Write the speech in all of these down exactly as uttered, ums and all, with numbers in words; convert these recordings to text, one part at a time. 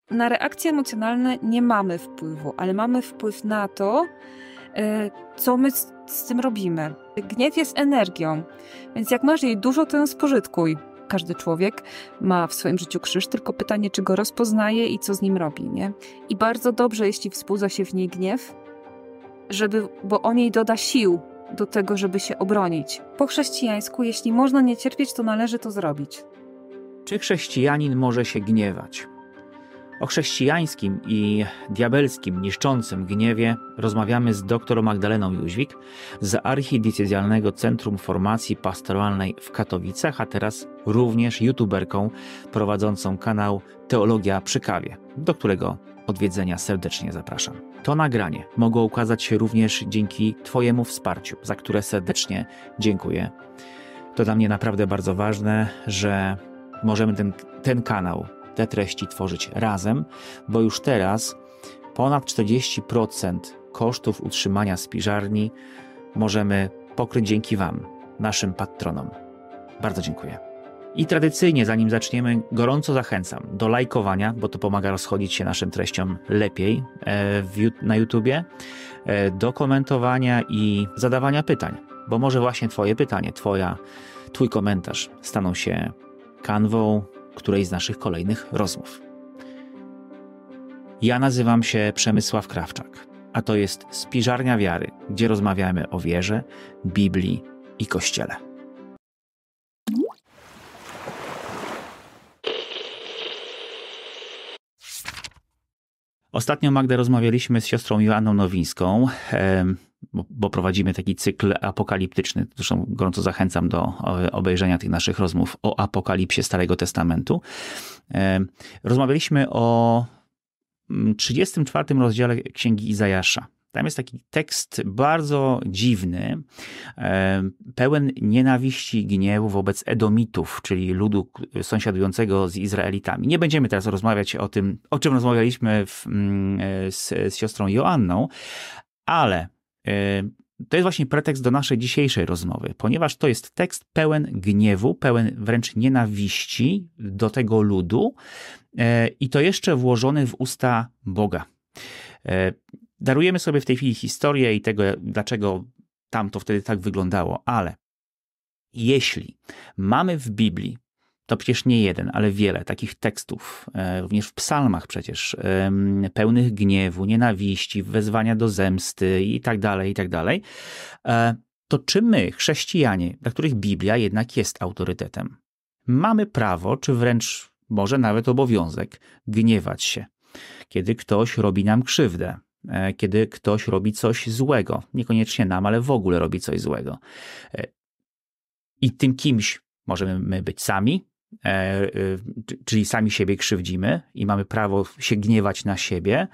na reakcje emocjonalne nie mamy wpływu, ale mamy wpływ na to, co my z, z tym robimy. Gniew jest energią, więc jak masz jej dużo, to ją spożytkuj. Każdy człowiek ma w swoim życiu krzyż, tylko pytanie, czy go rozpoznaje i co z nim robi, nie? I bardzo dobrze, jeśli wzbudza się w niej gniew, żeby, bo on jej doda sił do tego, żeby się obronić. Po chrześcijańsku, jeśli można nie cierpieć, to należy to zrobić. Czy chrześcijanin może się gniewać? O chrześcijańskim i diabelskim, niszczącym gniewie rozmawiamy z dr Magdaleną Jóźwik z Archidiecezjalnego Centrum Formacji Pastoralnej w Katowicach, a teraz również youtuberką prowadzącą kanał Teologia przy kawie, do którego odwiedzenia serdecznie zapraszam. To nagranie mogło ukazać się również dzięki Twojemu wsparciu, za które serdecznie dziękuję. To dla mnie naprawdę bardzo ważne, że możemy ten, ten kanał, te treści tworzyć razem, bo już teraz ponad czterdzieści procent kosztów utrzymania spiżarni możemy pokryć dzięki Wam, naszym patronom. Bardzo dziękuję. I tradycyjnie, zanim zaczniemy, gorąco zachęcam do lajkowania, bo to pomaga rozchodzić się naszym treściom lepiej na YouTubie, do komentowania i zadawania pytań, bo może właśnie Twoje pytanie, twoja, Twój komentarz staną się kanwą którejś z naszych kolejnych rozmów. Ja nazywam się Przemysław Krawczak, a to jest Spiżarnia Wiary, gdzie rozmawiamy o wierze, Biblii i Kościele. Ostatnio, Magdę, rozmawialiśmy z siostrą Joanną Nowińską, bo, bo prowadzimy taki cykl apokaliptyczny. Zresztą gorąco zachęcam do obejrzenia tych naszych rozmów o apokalipsie Starego Testamentu. Rozmawialiśmy o trzydziestym czwartym rozdziale Księgi Izajasza. Tam jest taki tekst bardzo dziwny, pełen nienawiści i gniewu wobec Edomitów, czyli ludu sąsiadującego z Izraelitami. Nie będziemy teraz rozmawiać o tym, o czym rozmawialiśmy w, z, z siostrą Joanną, ale to jest właśnie pretekst do naszej dzisiejszej rozmowy, ponieważ to jest tekst pełen gniewu, pełen wręcz nienawiści do tego ludu i to jeszcze włożony w usta Boga. Darujemy sobie w tej chwili historię i tego, dlaczego tam to wtedy tak wyglądało, ale jeśli mamy w Biblii, to przecież nie jeden, ale wiele takich tekstów, również w psalmach przecież, pełnych gniewu, nienawiści, wezwania do zemsty i tak dalej, i tak dalej, to czy my, chrześcijanie, dla których Biblia jednak jest autorytetem, mamy prawo, czy wręcz może nawet obowiązek, gniewać się, kiedy ktoś robi nam krzywdę, kiedy ktoś robi coś złego, niekoniecznie nam, ale w ogóle robi coś złego. I tym kimś możemy my być sami, czyli sami siebie krzywdzimy i mamy prawo się gniewać na siebie.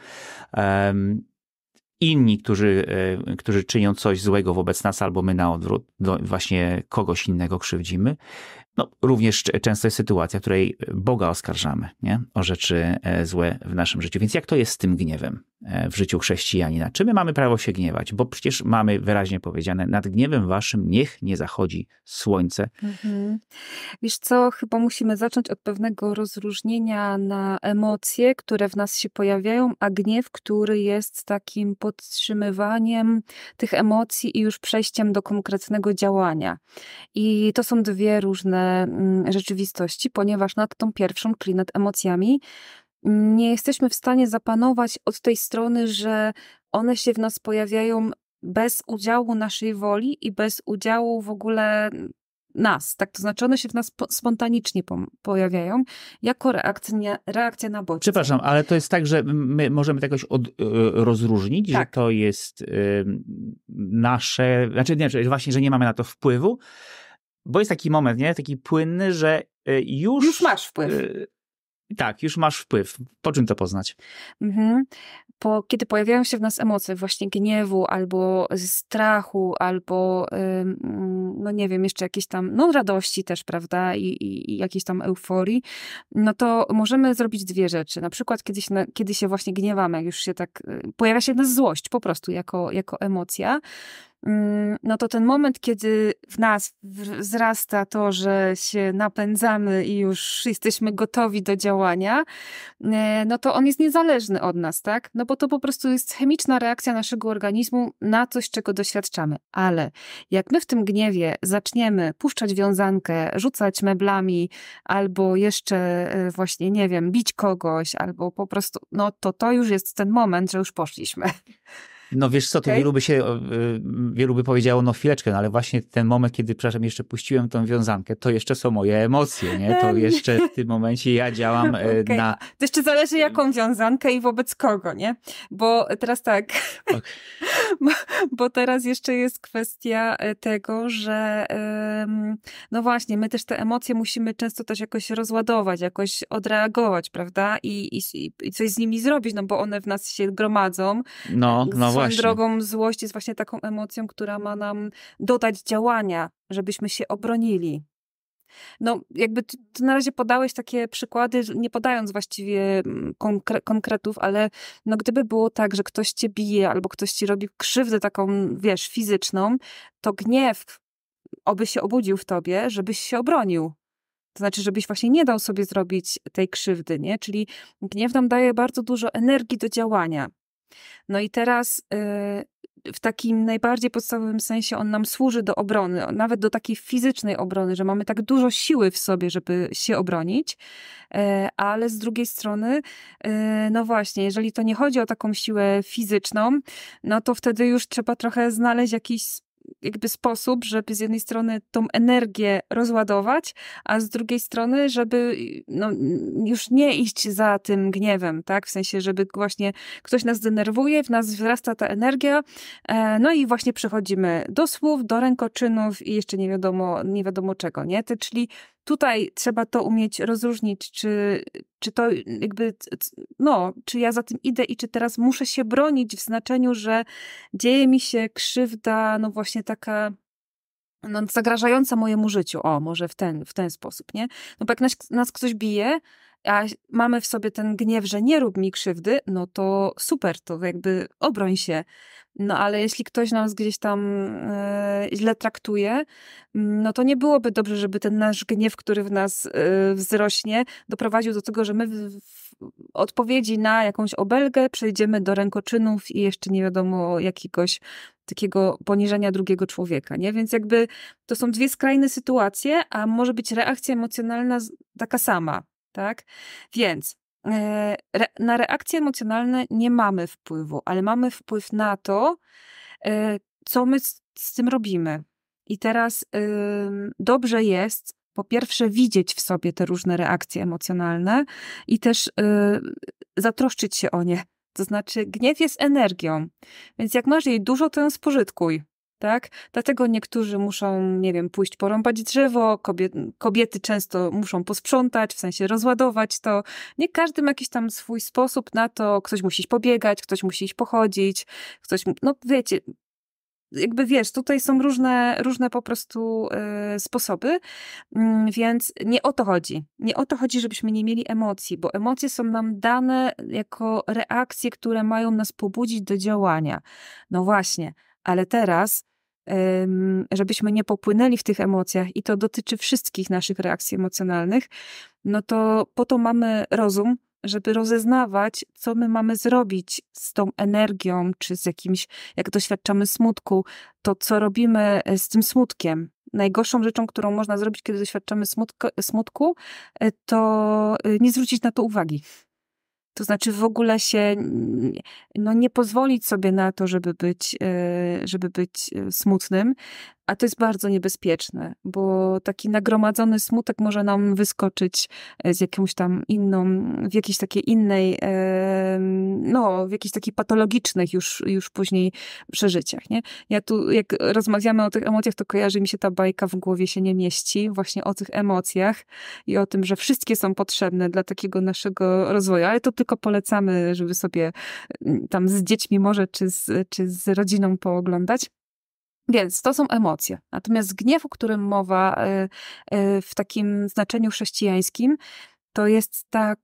Inni, którzy, którzy czynią coś złego wobec nas, albo my na odwrót, właśnie kogoś innego krzywdzimy. No, również często jest sytuacja, w której Boga oskarżamy, nie? O rzeczy złe w naszym życiu. Więc jak to jest z tym gniewem w życiu chrześcijanina? Czy my mamy prawo się gniewać? Bo przecież mamy wyraźnie powiedziane, nad gniewem waszym niech nie zachodzi słońce. Mhm. Wiesz co, chyba musimy zacząć od pewnego rozróżnienia na emocje, które w nas się pojawiają, a gniew, który jest takim podtrzymywaniem tych emocji i już przejściem do konkretnego działania. I to są dwie różne rzeczywistości, ponieważ nad tą pierwszą, czyli nad emocjami, nie jesteśmy w stanie zapanować od tej strony, że one się w nas pojawiają bez udziału naszej woli i bez udziału w ogóle nas. Tak, to znaczy one się w nas spontanicznie pojawiają jako reakcja, reakcja na bodźce. Przepraszam, ale to jest tak, że my możemy to jakoś od, rozróżnić, tak, że to jest y, nasze, znaczy nie, że właśnie, że nie mamy na to wpływu, bo jest taki moment, nie? Taki płynny, że już... Już masz wpływ. Y, tak, już masz wpływ. Po czym to poznać? Mhm. Po, kiedy pojawiają się w nas emocje właśnie gniewu, albo strachu, albo ym, no nie wiem, jeszcze jakieś tam, no radości też, prawda, i, i, i jakiejś tam euforii, no to możemy zrobić dwie rzeczy. Na przykład kiedy się, kiedy się właśnie gniewamy, jak już się tak, pojawia się w nas złość po prostu jako, jako emocja, no to ten moment, kiedy w nas wzrasta to, że się napędzamy i już jesteśmy gotowi do działania, no to on jest niezależny od nas, tak? No bo to po prostu jest chemiczna reakcja naszego organizmu na coś, czego doświadczamy. Ale jak my w tym gniewie zaczniemy puszczać wiązankę, rzucać meblami, albo jeszcze właśnie, nie wiem, bić kogoś, albo po prostu, no to to już jest ten moment, że już poszliśmy. No wiesz co, tu okay. wielu by się, wielu by powiedziało, no chwileczkę, no ale właśnie ten moment, kiedy, przepraszam, jeszcze puściłem tą wiązankę, to jeszcze są moje emocje, nie? To jeszcze w tym momencie ja działam okay. na... To jeszcze zależy jaką wiązankę i wobec kogo, nie? Bo teraz tak, okay. bo, bo teraz jeszcze jest kwestia tego, że no właśnie, my też te emocje musimy często też jakoś rozładować, jakoś odreagować, prawda? I, i, i coś z nimi zrobić, no bo one w nas się gromadzą. No, no właśnie. Drogą złość jest właśnie taką emocją, która ma nam dodać działania, żebyśmy się obronili. No jakby ty, ty na razie podałeś takie przykłady, nie podając właściwie konkre- konkretów, ale no gdyby było tak, że ktoś cię bije albo ktoś ci robi krzywdę taką, wiesz, fizyczną, to gniew oby się obudził w tobie, żebyś się obronił. To znaczy, żebyś właśnie nie dał sobie zrobić tej krzywdy, nie? Czyli gniew nam daje bardzo dużo energii do działania. No i teraz yy, w takim najbardziej podstawowym sensie on nam służy do obrony, nawet do takiej fizycznej obrony, że mamy tak dużo siły w sobie, żeby się obronić, yy, ale z drugiej strony, yy, no właśnie, jeżeli to nie chodzi o taką siłę fizyczną, no to wtedy już trzeba trochę znaleźć jakiś jakby sposób, żeby z jednej strony tą energię rozładować, a z drugiej strony, żeby no, już nie iść za tym gniewem, tak? W sensie, żeby właśnie ktoś nas denerwuje, w nas wzrasta ta energia, no i właśnie przechodzimy do słów, do rękoczynów i jeszcze nie wiadomo, nie wiadomo czego, nie? To, czyli tutaj trzeba to umieć rozróżnić, czy, czy to jakby, no, czy ja za tym idę i czy teraz muszę się bronić w znaczeniu, że dzieje mi się krzywda, no właśnie taka no, zagrażająca mojemu życiu. O, może w ten, w ten sposób, nie? No bo jak nas, nas ktoś bije, a mamy w sobie ten gniew, że nie rób mi krzywdy, no to super, to jakby obroń się. No ale jeśli ktoś nas gdzieś tam e, źle traktuje, no to nie byłoby dobrze, żeby ten nasz gniew, który w nas e, wzrośnie, doprowadził do tego, że my w, w odpowiedzi na jakąś obelgę przejdziemy do rękoczynów i jeszcze nie wiadomo jakiegoś takiego poniżenia drugiego człowieka, nie? Więc jakby to są dwie skrajne sytuacje, a może być reakcja emocjonalna taka sama, tak? Więc Re, na reakcje emocjonalne nie mamy wpływu, ale mamy wpływ na to, co my z, z tym robimy. I teraz y, dobrze jest po pierwsze widzieć w sobie te różne reakcje emocjonalne i też y, zatroszczyć się o nie. To znaczy gniew jest energią, więc jak masz jej dużo, to ją spożytkuj. Tak? Dlatego niektórzy muszą, nie wiem, pójść porąbać drzewo, kobiety, kobiety często muszą posprzątać, w sensie rozładować to. Nie każdy ma jakiś tam swój sposób na to, ktoś musi iść pobiegać, ktoś musi iść pochodzić, ktoś, no wiecie, jakby wiesz, tutaj są różne, różne po prostu y, sposoby, y, więc nie o to chodzi. Nie o to chodzi, żebyśmy nie mieli emocji, bo emocje są nam dane jako reakcje, które mają nas pobudzić do działania. No właśnie, ale teraz żebyśmy nie popłynęli w tych emocjach i to dotyczy wszystkich naszych reakcji emocjonalnych, no to po to mamy rozum, żeby rozeznawać, co my mamy zrobić z tą energią, czy z jakimś, jak doświadczamy smutku, to co robimy z tym smutkiem. Najgorszą rzeczą, którą można zrobić, kiedy doświadczamy smutku, smutku to nie zwrócić na to uwagi. To znaczy w ogóle się no, nie pozwolić sobie na to, żeby być, żeby być smutnym, a to jest bardzo niebezpieczne, bo taki nagromadzony smutek może nam wyskoczyć z jakąś tam inną, w jakiejś takiej innej, no, w jakichś takich patologicznych już, już później przeżyciach, nie? Ja tu, jak rozmawiamy o tych emocjach, to kojarzy mi się ta bajka w głowie się nie mieści, właśnie o tych emocjach i o tym, że wszystkie są potrzebne dla takiego naszego rozwoju, ale to tylko polecamy, żeby sobie tam z dziećmi może, czy z, czy z rodziną pooglądać. Więc to są emocje. Natomiast gniew, o którym mowa w takim znaczeniu chrześcijańskim, to jest tak,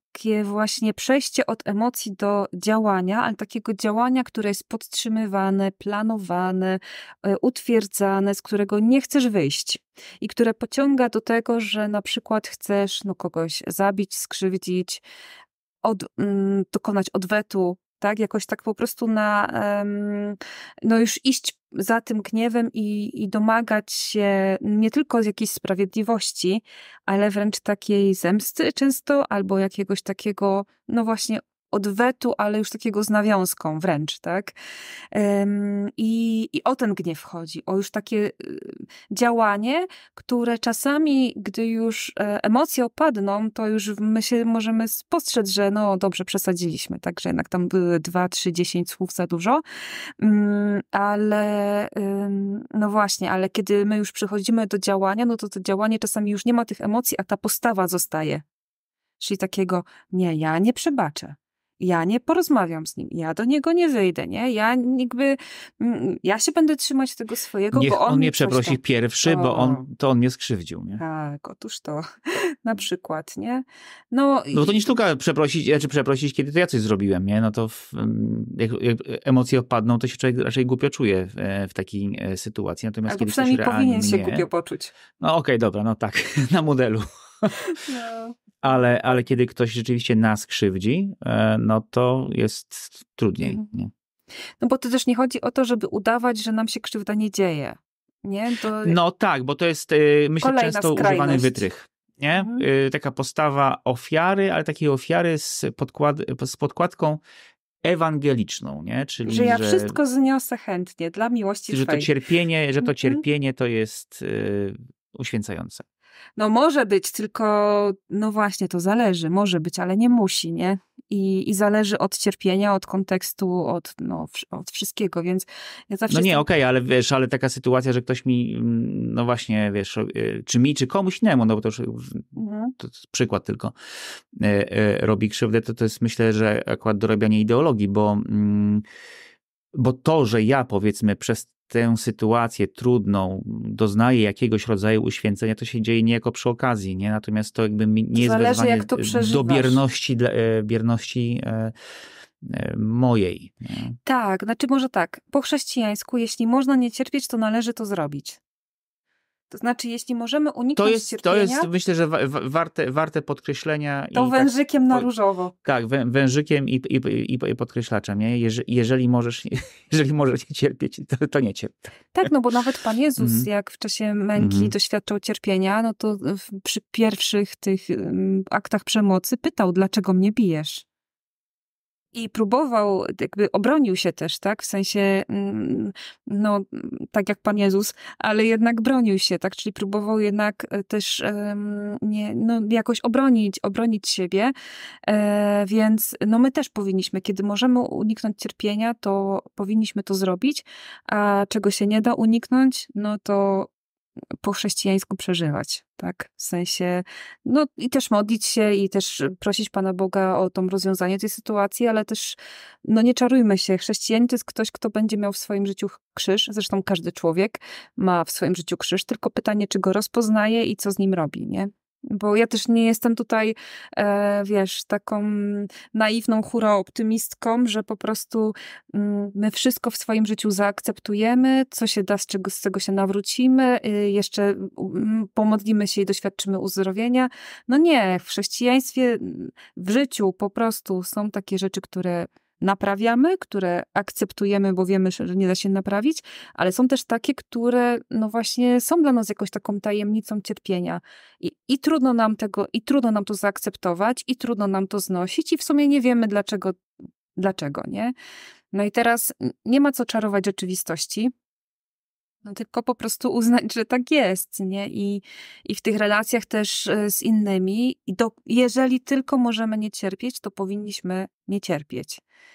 takie właśnie przejście od emocji do działania, ale takiego działania, które jest podtrzymywane, planowane, e, utwierdzane, z którego nie chcesz wyjść i które pociąga do tego, że na przykład chcesz no, kogoś zabić, skrzywdzić, od, mm, dokonać odwetu, tak? Jakoś tak po prostu na, em, no już iść za tym gniewem i, i domagać się nie tylko z jakiejś sprawiedliwości, ale wręcz takiej zemsty często, albo jakiegoś takiego, no właśnie odwetu, ale już takiego z nawiązką wręcz, tak? Em, I, I o ten gniew chodzi, o już takie y, działanie, które czasami, gdy już e, emocje opadną, to już my się możemy spostrzec, że no dobrze, przesadziliśmy, tak, że jednak tam były dwa, trzy, dziesięć słów za dużo, Mm, ale ym, no właśnie, ale kiedy my już przechodzimy do działania, no to to działanie czasami już nie ma tych emocji, a ta postawa zostaje. Czyli takiego, nie, ja nie przebaczę. Ja nie porozmawiam z nim, ja do niego nie wyjdę, nie? Ja jakby, mm, ja się będę trzymać tego swojego, Niech bo on on mi mnie coś przeprosi tam... pierwszy, bo O, on, to on mnie skrzywdził, nie? tak, otóż to, na przykład, nie? No, No bo to i- nie sztuka przeprosić, czy przeprosić, kiedy to ja coś zrobiłem, nie? No to w, mm, jak, jak emocje opadną, to się człowiek raczej głupio czuje w, w takiej e, sytuacji. Natomiast albo kiedy ktoś przynajmniej realnie powinien się mnie... głupio poczuć. No okej, dobra, no tak, na modelu. No. Ale, ale kiedy ktoś rzeczywiście nas krzywdzi, e, no to jest trudniej, Mhm. nie? No bo to też nie chodzi o to, żeby udawać, że nam się krzywda nie dzieje, nie? To... No tak, bo to jest, y, myślę, Kolejna często skrajność. używany wytrych. Nie? Mhm. Y, Taka postawa ofiary, ale takiej ofiary z, podkład, z podkładką ewangeliczną, nie? Czyli Że ja że, wszystko zniosę chętnie dla miłości że to Twej. cierpienie, że to Mhm. cierpienie to jest y, uświęcające. No może być, tylko no właśnie, to zależy. Może być, ale nie musi, nie? I, i zależy od cierpienia, od kontekstu, od, no, wsz- od wszystkiego, więc ja zawsze No nie, jestem... okej, ale wiesz, ale taka sytuacja, że ktoś mi, mm, no właśnie, wiesz, y, czy mi, czy komuś innemu, no bo to już Mhm. to jest przykład tylko, y, y, robi krzywdę, to to jest, myślę, że akurat dorabianie ideologii, bo, mm, bo to, że ja powiedzmy przez tę sytuację trudną doznaję jakiegoś rodzaju uświęcenia, to się dzieje niejako przy okazji, nie? Natomiast to jakby mi- nie jest zależy, wezwanie jak to do przeżywasz. bierności, dla- e, bierności e, e, mojej. Nie? Tak, znaczy może tak, po chrześcijańsku, jeśli można nie cierpieć, to należy to zrobić. To znaczy, jeśli możemy uniknąć To jest, to cierpienia, jest, myślę, że wa- wa- warte, warte podkreślenia. to i wężykiem tak, na po- różowo. Tak, wę- wężykiem i, i, i, i podkreślaczem. Nie? Jeże- Jeżeli możesz, jeżeli możesz nie cierpieć, to, to nie cierp. Tak, no bo nawet Pan Jezus, Mhm. jak w czasie męki Mhm. doświadczał cierpienia, no to w, przy pierwszych tych mm, aktach przemocy pytał, dlaczego mnie bijesz? I próbował, jakby obronił się też, tak? W sensie, mm, no, tak jak Pan Jezus, ale jednak bronił się, tak? Czyli próbował jednak e, też em, nie, no, jakoś obronić, obronić siebie. E, więc no, my też powinniśmy, kiedy możemy uniknąć cierpienia, to powinniśmy to zrobić, a czego się nie da uniknąć, no to po chrześcijańsku przeżywać, tak? W sensie, no i też modlić się i też prosić Pana Boga o to rozwiązanie tej sytuacji, ale też, no nie czarujmy się, chrześcijanin to jest ktoś, kto będzie miał w swoim życiu krzyż, zresztą każdy człowiek ma w swoim życiu krzyż, tylko pytanie, czy go rozpoznaje i co z nim robi, nie? Bo ja też nie jestem tutaj, e, wiesz, taką naiwną hura-optymistką, że po prostu mm, my wszystko w swoim życiu zaakceptujemy, co się da, z czego, z czego się nawrócimy, y, jeszcze mm, pomodlimy się i doświadczymy uzdrowienia. No nie, w chrześcijaństwie, w życiu po prostu są takie rzeczy, które naprawiamy, które akceptujemy, bo wiemy, że nie da się naprawić, ale są też takie, które no właśnie są dla nas jakąś taką tajemnicą cierpienia. I, i trudno nam tego, i trudno nam to zaakceptować, i trudno nam to znosić, i w sumie nie wiemy dlaczego, dlaczego, nie? No i teraz nie ma co czarować rzeczywistości, no tylko po prostu uznać, że tak jest, nie? I, i w tych relacjach też e, z innymi, i do, jeżeli tylko możemy nie cierpieć, to powinniśmy nie cierpieć.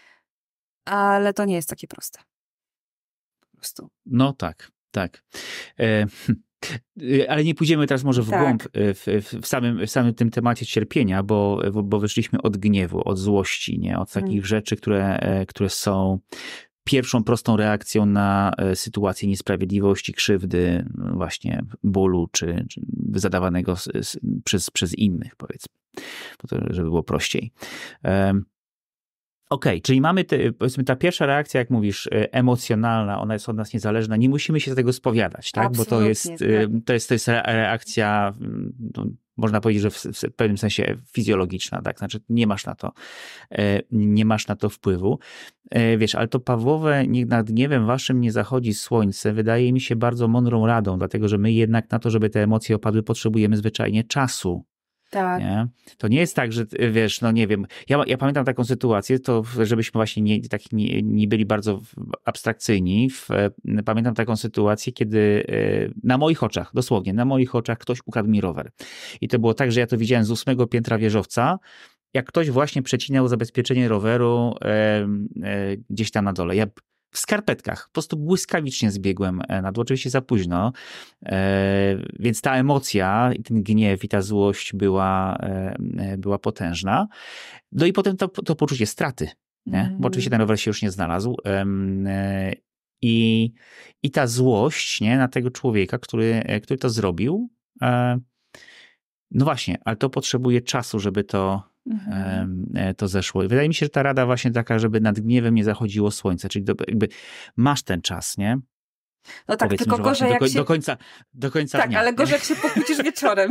Ale to nie jest takie proste. Po prostu. No tak, tak. E, ale nie pójdziemy teraz może w Tak. głąb w, w, w, samym, w samym tym temacie cierpienia, bo, bo wyszliśmy od gniewu, od złości, nie? Od takich Mm. rzeczy, które, e, które są pierwszą prostą reakcją na sytuację niesprawiedliwości, krzywdy, właśnie bólu, czy, czy zadawanego z, z, przez, przez innych, powiedzmy, po to, żeby było prościej. Um, Okej, okay, czyli mamy, te, powiedzmy, ta pierwsza reakcja, jak mówisz, emocjonalna, ona jest od nas niezależna, nie musimy się z tego spowiadać, tak? Bo to jest, tak. to jest, to jest reakcja, no, można powiedzieć, że w, w pewnym sensie fizjologiczna, tak? Znaczy nie masz na to, nie masz na to wpływu. Wiesz, ale to Pawłowe, niech nad gniewem waszym nie zachodzi słońce, wydaje mi się bardzo mądrą radą, dlatego że my jednak na to, żeby te emocje opadły, potrzebujemy zwyczajnie czasu. Tak. Nie? To nie jest tak, że wiesz, no nie wiem, ja, ja pamiętam taką sytuację, to żebyśmy właśnie nie, tak, nie, nie byli bardzo abstrakcyjni, w, pamiętam taką sytuację, kiedy na moich oczach, dosłownie na moich oczach ktoś ukradł mi rower. I to było tak, że ja to widziałem z ósmego piętra wieżowca, jak ktoś właśnie przecinał zabezpieczenie roweru e, e, gdzieś tam na dole. Ja w skarpetkach, po prostu błyskawicznie zbiegłem na dół, oczywiście za późno, e, więc ta emocja i ten gniew i ta złość była, e, była potężna. No i potem to, to poczucie straty, nie? Mm. Bo oczywiście ten rower się już nie znalazł. E, i, I ta złość, nie, na tego człowieka, który, który to zrobił, e, no właśnie, ale to potrzebuje czasu, żeby to Mhm. to zeszło. I wydaje mi się, że ta rada właśnie taka, żeby nad gniewem nie zachodziło słońce, czyli do, jakby masz ten czas, nie? No tak, Powiedzmy, tylko gorzej jak do, się... do końca, do końca tak, dnia. Tak, ale gorzej jak się pokłócisz wieczorem.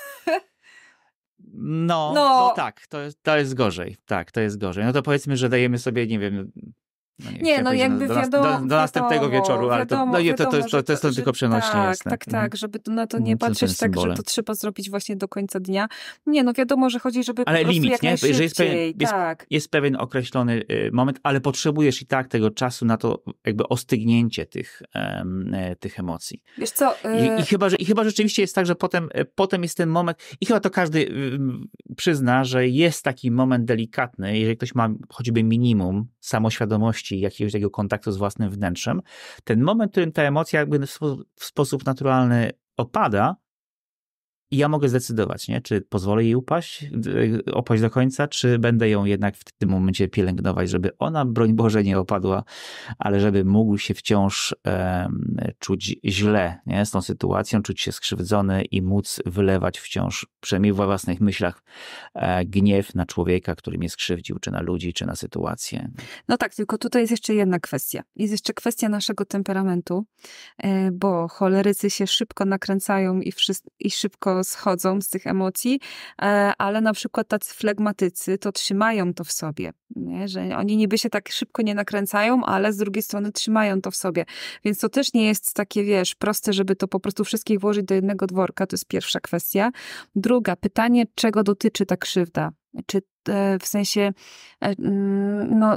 No, no. no tak, to, to jest gorzej. Tak, to jest gorzej. No to powiedzmy, że dajemy sobie, nie wiem... No nie, nie no jakby do, wiadomo, do, do następnego wiadomo, wieczoru, ale wiadomo, to, no nie, wiadomo, to, to, to, to jest to że, tylko przenośnie. Tak, jasne. tak, tak, mhm. żeby na to nie no, patrzeć tak, że to trzeba zrobić właśnie do końca dnia. Nie, no wiadomo, że chodzi, żeby ale po prostu limit, jak nie? najszybciej. Że jest pewien, tak. jest, jest pewien określony moment, ale potrzebujesz i tak tego czasu na to jakby ostygnięcie tych, um, tych emocji. Wiesz co? Y... I, i, chyba, że, I chyba rzeczywiście jest tak, że potem, potem jest ten moment i chyba to każdy przyzna, że jest taki moment delikatny, jeżeli ktoś ma choćby minimum samoświadomości, jakiegoś takiego kontaktu z własnym wnętrzem, ten moment, w którym ta emocja jakby w sposób naturalny opada i ja mogę zdecydować, nie? Czy pozwolę jej upaść, opaść do końca, czy będę ją jednak w tym momencie pielęgnować, żeby ona, broń Boże, nie opadła, ale żeby mógł się wciąż um, czuć źle, nie? Z tą sytuacją, czuć się skrzywdzony i móc wylewać wciąż, przynajmniej we własnych myślach, e, gniew na człowieka, który mnie skrzywdził, czy na ludzi, czy na sytuację. No tak, tylko tutaj jest jeszcze jedna kwestia. Jest jeszcze kwestia naszego temperamentu, e, bo cholerycy się szybko nakręcają i, wszyscy, i szybko schodzą z tych emocji, ale na przykład tacy flegmatycy to trzymają to w sobie, nie? Że oni niby się tak szybko nie nakręcają, ale z drugiej strony trzymają to w sobie. Więc to też nie jest takie, wiesz, proste, żeby to po prostu wszystkich włożyć do jednego dworka. To jest pierwsza kwestia. Druga, pytanie, czego dotyczy ta krzywda? Czy w sensie, no,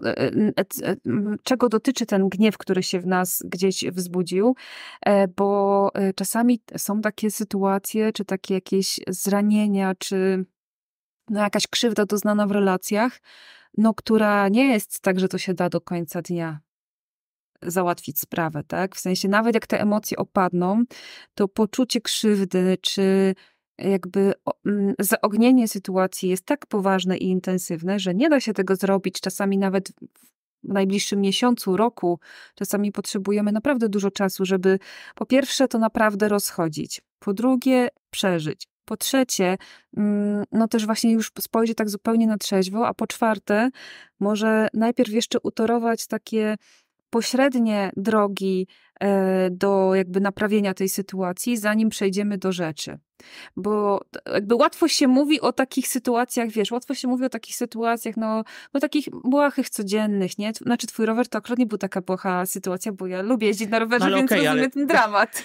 czego dotyczy ten gniew, który się w nas gdzieś wzbudził, bo czasami są takie sytuacje, czy takie jakieś zranienia, czy no jakaś krzywda doznana w relacjach, no, która nie jest tak, że to się da do końca dnia załatwić sprawę, tak? W sensie nawet jak te emocje opadną, to poczucie krzywdy, czy jakby zaognienie sytuacji jest tak poważne i intensywne, że nie da się tego zrobić czasami nawet w najbliższym miesiącu, roku. Czasami potrzebujemy naprawdę dużo czasu, żeby po pierwsze to naprawdę rozchodzić, po drugie przeżyć, po trzecie no też właśnie już spojrzeć tak zupełnie na trzeźwo, a po czwarte może najpierw jeszcze utorować takie pośrednie drogi do jakby naprawienia tej sytuacji, zanim przejdziemy do rzeczy. Bo jakby łatwo się mówi o takich sytuacjach, wiesz, łatwo się mówi o takich sytuacjach, no, no takich błahych, codziennych, nie? Znaczy twój rower to akurat nie był taka błaha sytuacja, bo ja lubię jeździć na rowerze, no, więc okay, rozumiem ale... ten dramat.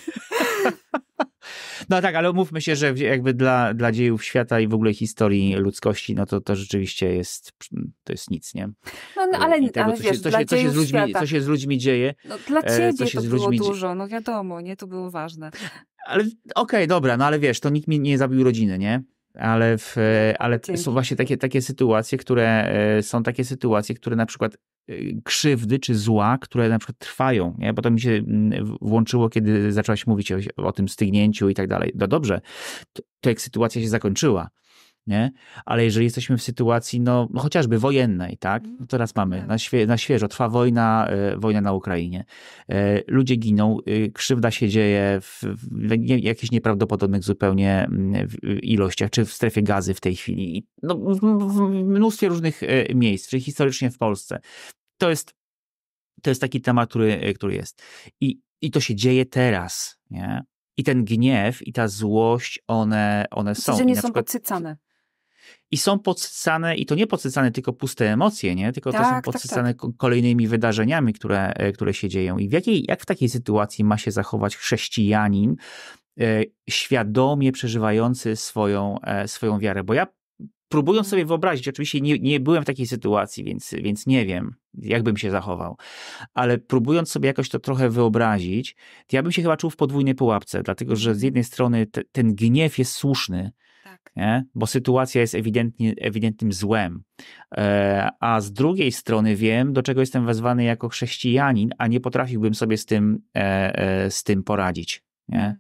No tak, ale umówmy się, że jakby dla, dla dziejów świata i w ogóle historii ludzkości, no to to rzeczywiście jest, to jest nic, nie? No, no ale, tego, ale co wiesz, się, co dla się, co się z ludźmi, świata. Co się z ludźmi dzieje. No dla ciebie co to było dużo, no wiadomo, nie? To było ważne. Ale okej, okay, dobra, no ale wiesz, to nikt mi nie zabił rodziny, nie? Ale, w, ale są właśnie takie, takie sytuacje, które są takie sytuacje, które na przykład krzywdy czy zła, które na przykład trwają, nie? Bo to mi się włączyło, kiedy zaczęłaś mówić o, o tym stygnięciu i tak dalej. No dobrze, to, to jak sytuacja się zakończyła, nie? Ale jeżeli jesteśmy w sytuacji, no, no chociażby wojennej, tak? No teraz mamy, na, świe na świeżo trwa wojna, e, wojna na Ukrainie. E, ludzie giną, e, krzywda się dzieje w, w nie, jakichś nieprawdopodobnych zupełnie ilościach, czy w strefie Gazy w tej chwili. No, w, w mnóstwie różnych e, miejsc, czy historycznie w Polsce. To jest, to jest taki temat, który, który jest. I, I to się dzieje teraz, nie? I ten gniew i ta złość, one, one są. Codziennie I na są przykład, podsycane. I są podsycane, i to nie podsycane tylko puste emocje, nie? Tylko tak, to są tak, podsycane tak. kolejnymi wydarzeniami, które, które się dzieją. I w jakiej, jak w takiej sytuacji ma się zachować chrześcijanin, e, świadomie przeżywający swoją, e, swoją wiarę? Bo ja próbując sobie wyobrazić, oczywiście nie, nie byłem w takiej sytuacji, więc, więc nie wiem, jak bym się zachował, ale próbując sobie jakoś to trochę wyobrazić, to ja bym się chyba czuł w podwójnej pułapce, dlatego że z jednej strony te, ten gniew jest słuszny, tak. nie? Bo sytuacja jest ewidentnie, ewidentnym złem, e, a z drugiej strony wiem, do czego jestem wezwany jako chrześcijanin, a nie potrafiłbym sobie z tym, e, e, z tym poradzić. Nie?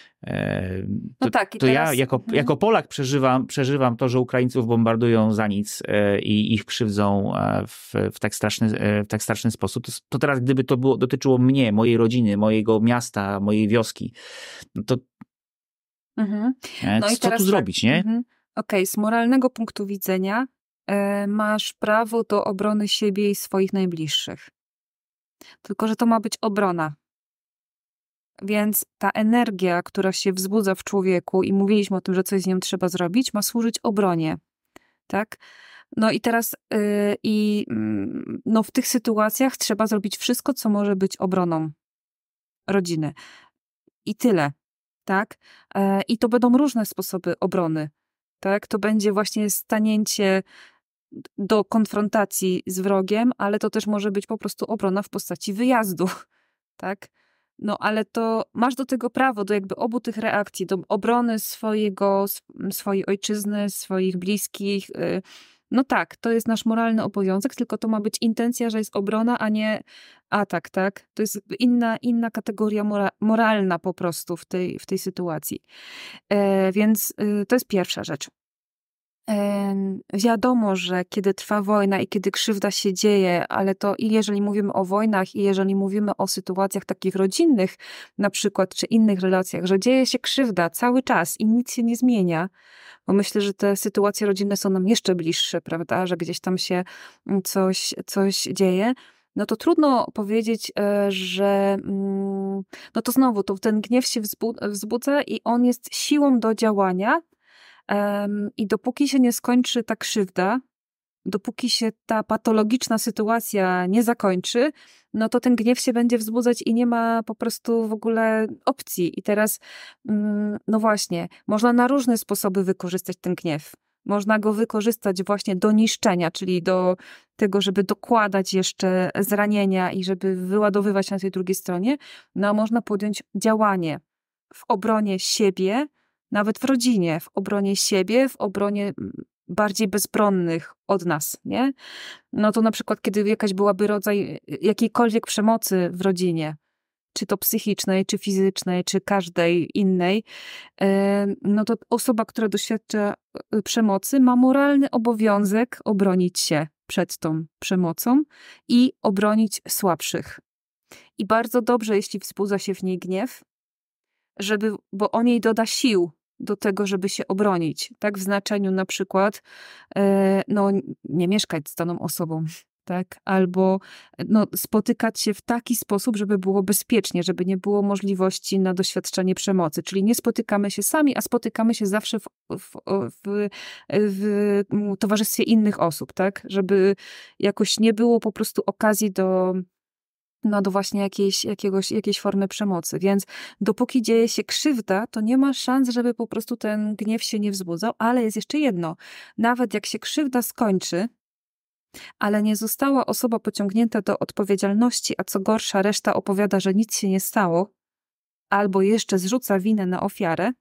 To, no tak, i to teraz... ja jako, jako Polak przeżywam, przeżywam to, że Ukraińców bombardują za nic e, i ich krzywdzą e, w, w, tak straszny, e, w tak straszny sposób. To, to teraz, gdyby to było, dotyczyło mnie, mojej rodziny, mojego miasta, mojej wioski, no to mhm. no co i co tu tak, zrobić, nie? Mhm. Okej, okay, z moralnego punktu widzenia e, masz prawo do obrony siebie i swoich najbliższych. Tylko że to ma być obrona. Więc ta energia, która się wzbudza w człowieku i mówiliśmy o tym, że coś z nią trzeba zrobić, ma służyć obronie. Tak? No i teraz yy, i, yy, no w tych sytuacjach trzeba zrobić wszystko, co może być obroną rodziny. I tyle. Tak? Yy, I to będą różne sposoby obrony. Tak? To będzie właśnie stanięcie do konfrontacji z wrogiem, ale to też może być po prostu obrona w postaci wyjazdu. Tak? No ale to masz do tego prawo, do jakby obu tych reakcji, do obrony swojego, swojej ojczyzny, swoich bliskich. No tak, to jest nasz moralny obowiązek, tylko to ma być intencja, że jest obrona, a nie atak, tak? To jest inna, inna kategoria mora moralna po prostu w tej, w tej sytuacji. E, więc y, to jest pierwsza rzecz. Wiadomo, że kiedy trwa wojna i kiedy krzywda się dzieje, ale to i jeżeli mówimy o wojnach, i jeżeli mówimy o sytuacjach takich rodzinnych, na przykład, czy innych relacjach, że dzieje się krzywda cały czas i nic się nie zmienia, bo myślę, że te sytuacje rodzinne są nam jeszcze bliższe, prawda, że gdzieś tam się coś, coś dzieje, no to trudno powiedzieć, że no to znowu, to ten gniew się wzbudza i on jest siłą do działania. Um, I dopóki się nie skończy ta krzywda, dopóki się ta patologiczna sytuacja nie zakończy, no to ten gniew się będzie wzbudzać i nie ma po prostu w ogóle opcji. I teraz, um, no właśnie, można na różne sposoby wykorzystać ten gniew. Można go wykorzystać właśnie do niszczenia, czyli do tego, żeby dokładać jeszcze zranienia i żeby wyładowywać na tej drugiej stronie. No a można podjąć działanie w obronie siebie, nawet w rodzinie, w obronie siebie, w obronie bardziej bezbronnych od nas, nie? No to na przykład, kiedy jakaś byłaby rodzaj jakiejkolwiek przemocy w rodzinie, czy to psychicznej, czy fizycznej, czy każdej innej, no to osoba, która doświadcza przemocy, ma moralny obowiązek obronić się przed tą przemocą i obronić słabszych. I bardzo dobrze, jeśli wzbudza się w niej gniew, żeby, bo on jej doda sił do tego, żeby się obronić. Tak, w znaczeniu na przykład e, no, nie mieszkać z daną osobą, tak? Albo no, spotykać się w taki sposób, żeby było bezpiecznie, żeby nie było możliwości na doświadczenie przemocy. Czyli nie spotykamy się sami, a spotykamy się zawsze w, w, w, w towarzystwie innych osób, tak? Żeby jakoś nie było po prostu okazji do no do właśnie jakiejś, jakiegoś, jakiejś formy przemocy. Więc dopóki dzieje się krzywda, to nie ma szans, żeby po prostu ten gniew się nie wzbudzał, ale jest jeszcze jedno. Nawet jak się krzywda skończy, ale nie została osoba pociągnięta do odpowiedzialności, a co gorsza, reszta opowiada, że nic się nie stało, albo jeszcze zrzuca winę na ofiarę,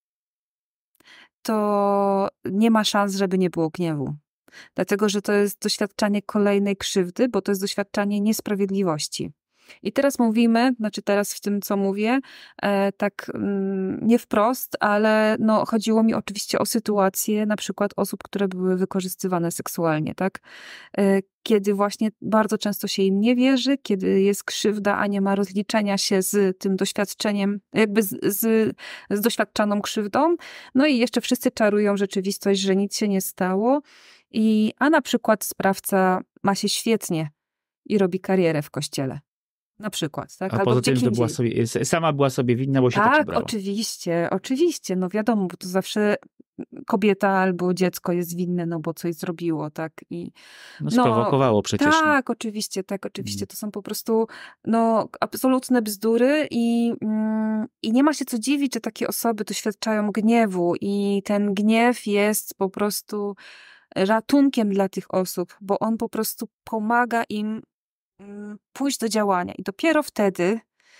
to nie ma szans, żeby nie było gniewu. Dlatego, że to jest doświadczanie kolejnej krzywdy, bo to jest doświadczanie niesprawiedliwości. I teraz mówimy, znaczy teraz w tym, co mówię, e, tak mm, nie wprost, ale no, chodziło mi oczywiście o sytuacje na przykład osób, które były wykorzystywane seksualnie, tak? E, kiedy właśnie bardzo często się im nie wierzy, kiedy jest krzywda, a nie ma rozliczenia się z tym doświadczeniem, jakby z, z, z doświadczaną krzywdą. No i jeszcze wszyscy czarują rzeczywistość, że nic się nie stało. I, a na przykład sprawca ma się świetnie i robi karierę w kościele. Na przykład, tak? A Albo poza gdzie tym, że była indziej. sobie, sama była sobie winna, bo się tak Tak, przebrała. oczywiście, oczywiście. No wiadomo, bo to zawsze kobieta albo dziecko jest winne, no bo coś zrobiło, tak? I No no sprowokowało przecież. tak, oczywiście, tak, oczywiście. Mm. To są po prostu no absolutne bzdury i, mm, i nie ma się co dziwić, że takie osoby doświadczają gniewu i ten gniew jest po prostu ratunkiem dla tych osób, bo on po prostu pomaga im mm, pójść do działania. I dopiero wtedy,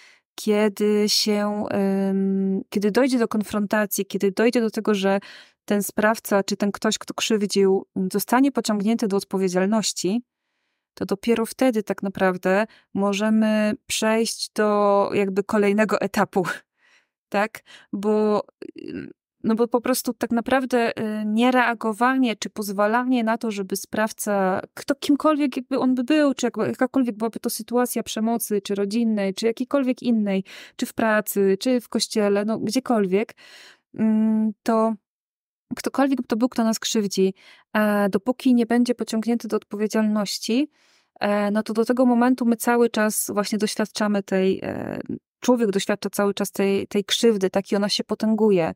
kiedy się, ym, kiedy dojdzie do konfrontacji, kiedy dojdzie do tego, że ten sprawca, czy ten ktoś, kto krzywdził, zostanie pociągnięty do odpowiedzialności, to dopiero wtedy tak naprawdę możemy przejść do jakby kolejnego etapu, tak? Bo, ym, no bo po prostu tak naprawdę y, niereagowanie, czy pozwalanie na to, żeby sprawca, kto kimkolwiek jakby on by był, czy jak, jakakolwiek byłaby to sytuacja przemocy, czy rodzinnej, czy jakiejkolwiek innej, czy w pracy, czy w kościele, no gdziekolwiek, ym, to ktokolwiek to był, kto nas krzywdzi, e, dopóki nie będzie pociągnięty do odpowiedzialności, e, no to do tego momentu my cały czas właśnie doświadczamy tej, e, człowiek doświadcza cały czas tej, tej krzywdy, tak i ona się potęguje.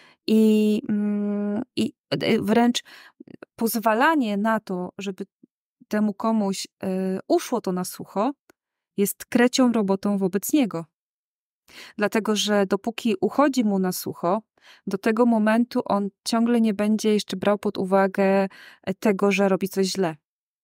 I, mm, I wręcz pozwalanie na to, żeby temu komuś y, uszło to na sucho, jest krecią robotą wobec niego. Dlatego, że dopóki uchodzi mu na sucho, do tego momentu on ciągle nie będzie jeszcze brał pod uwagę tego, że robi coś źle.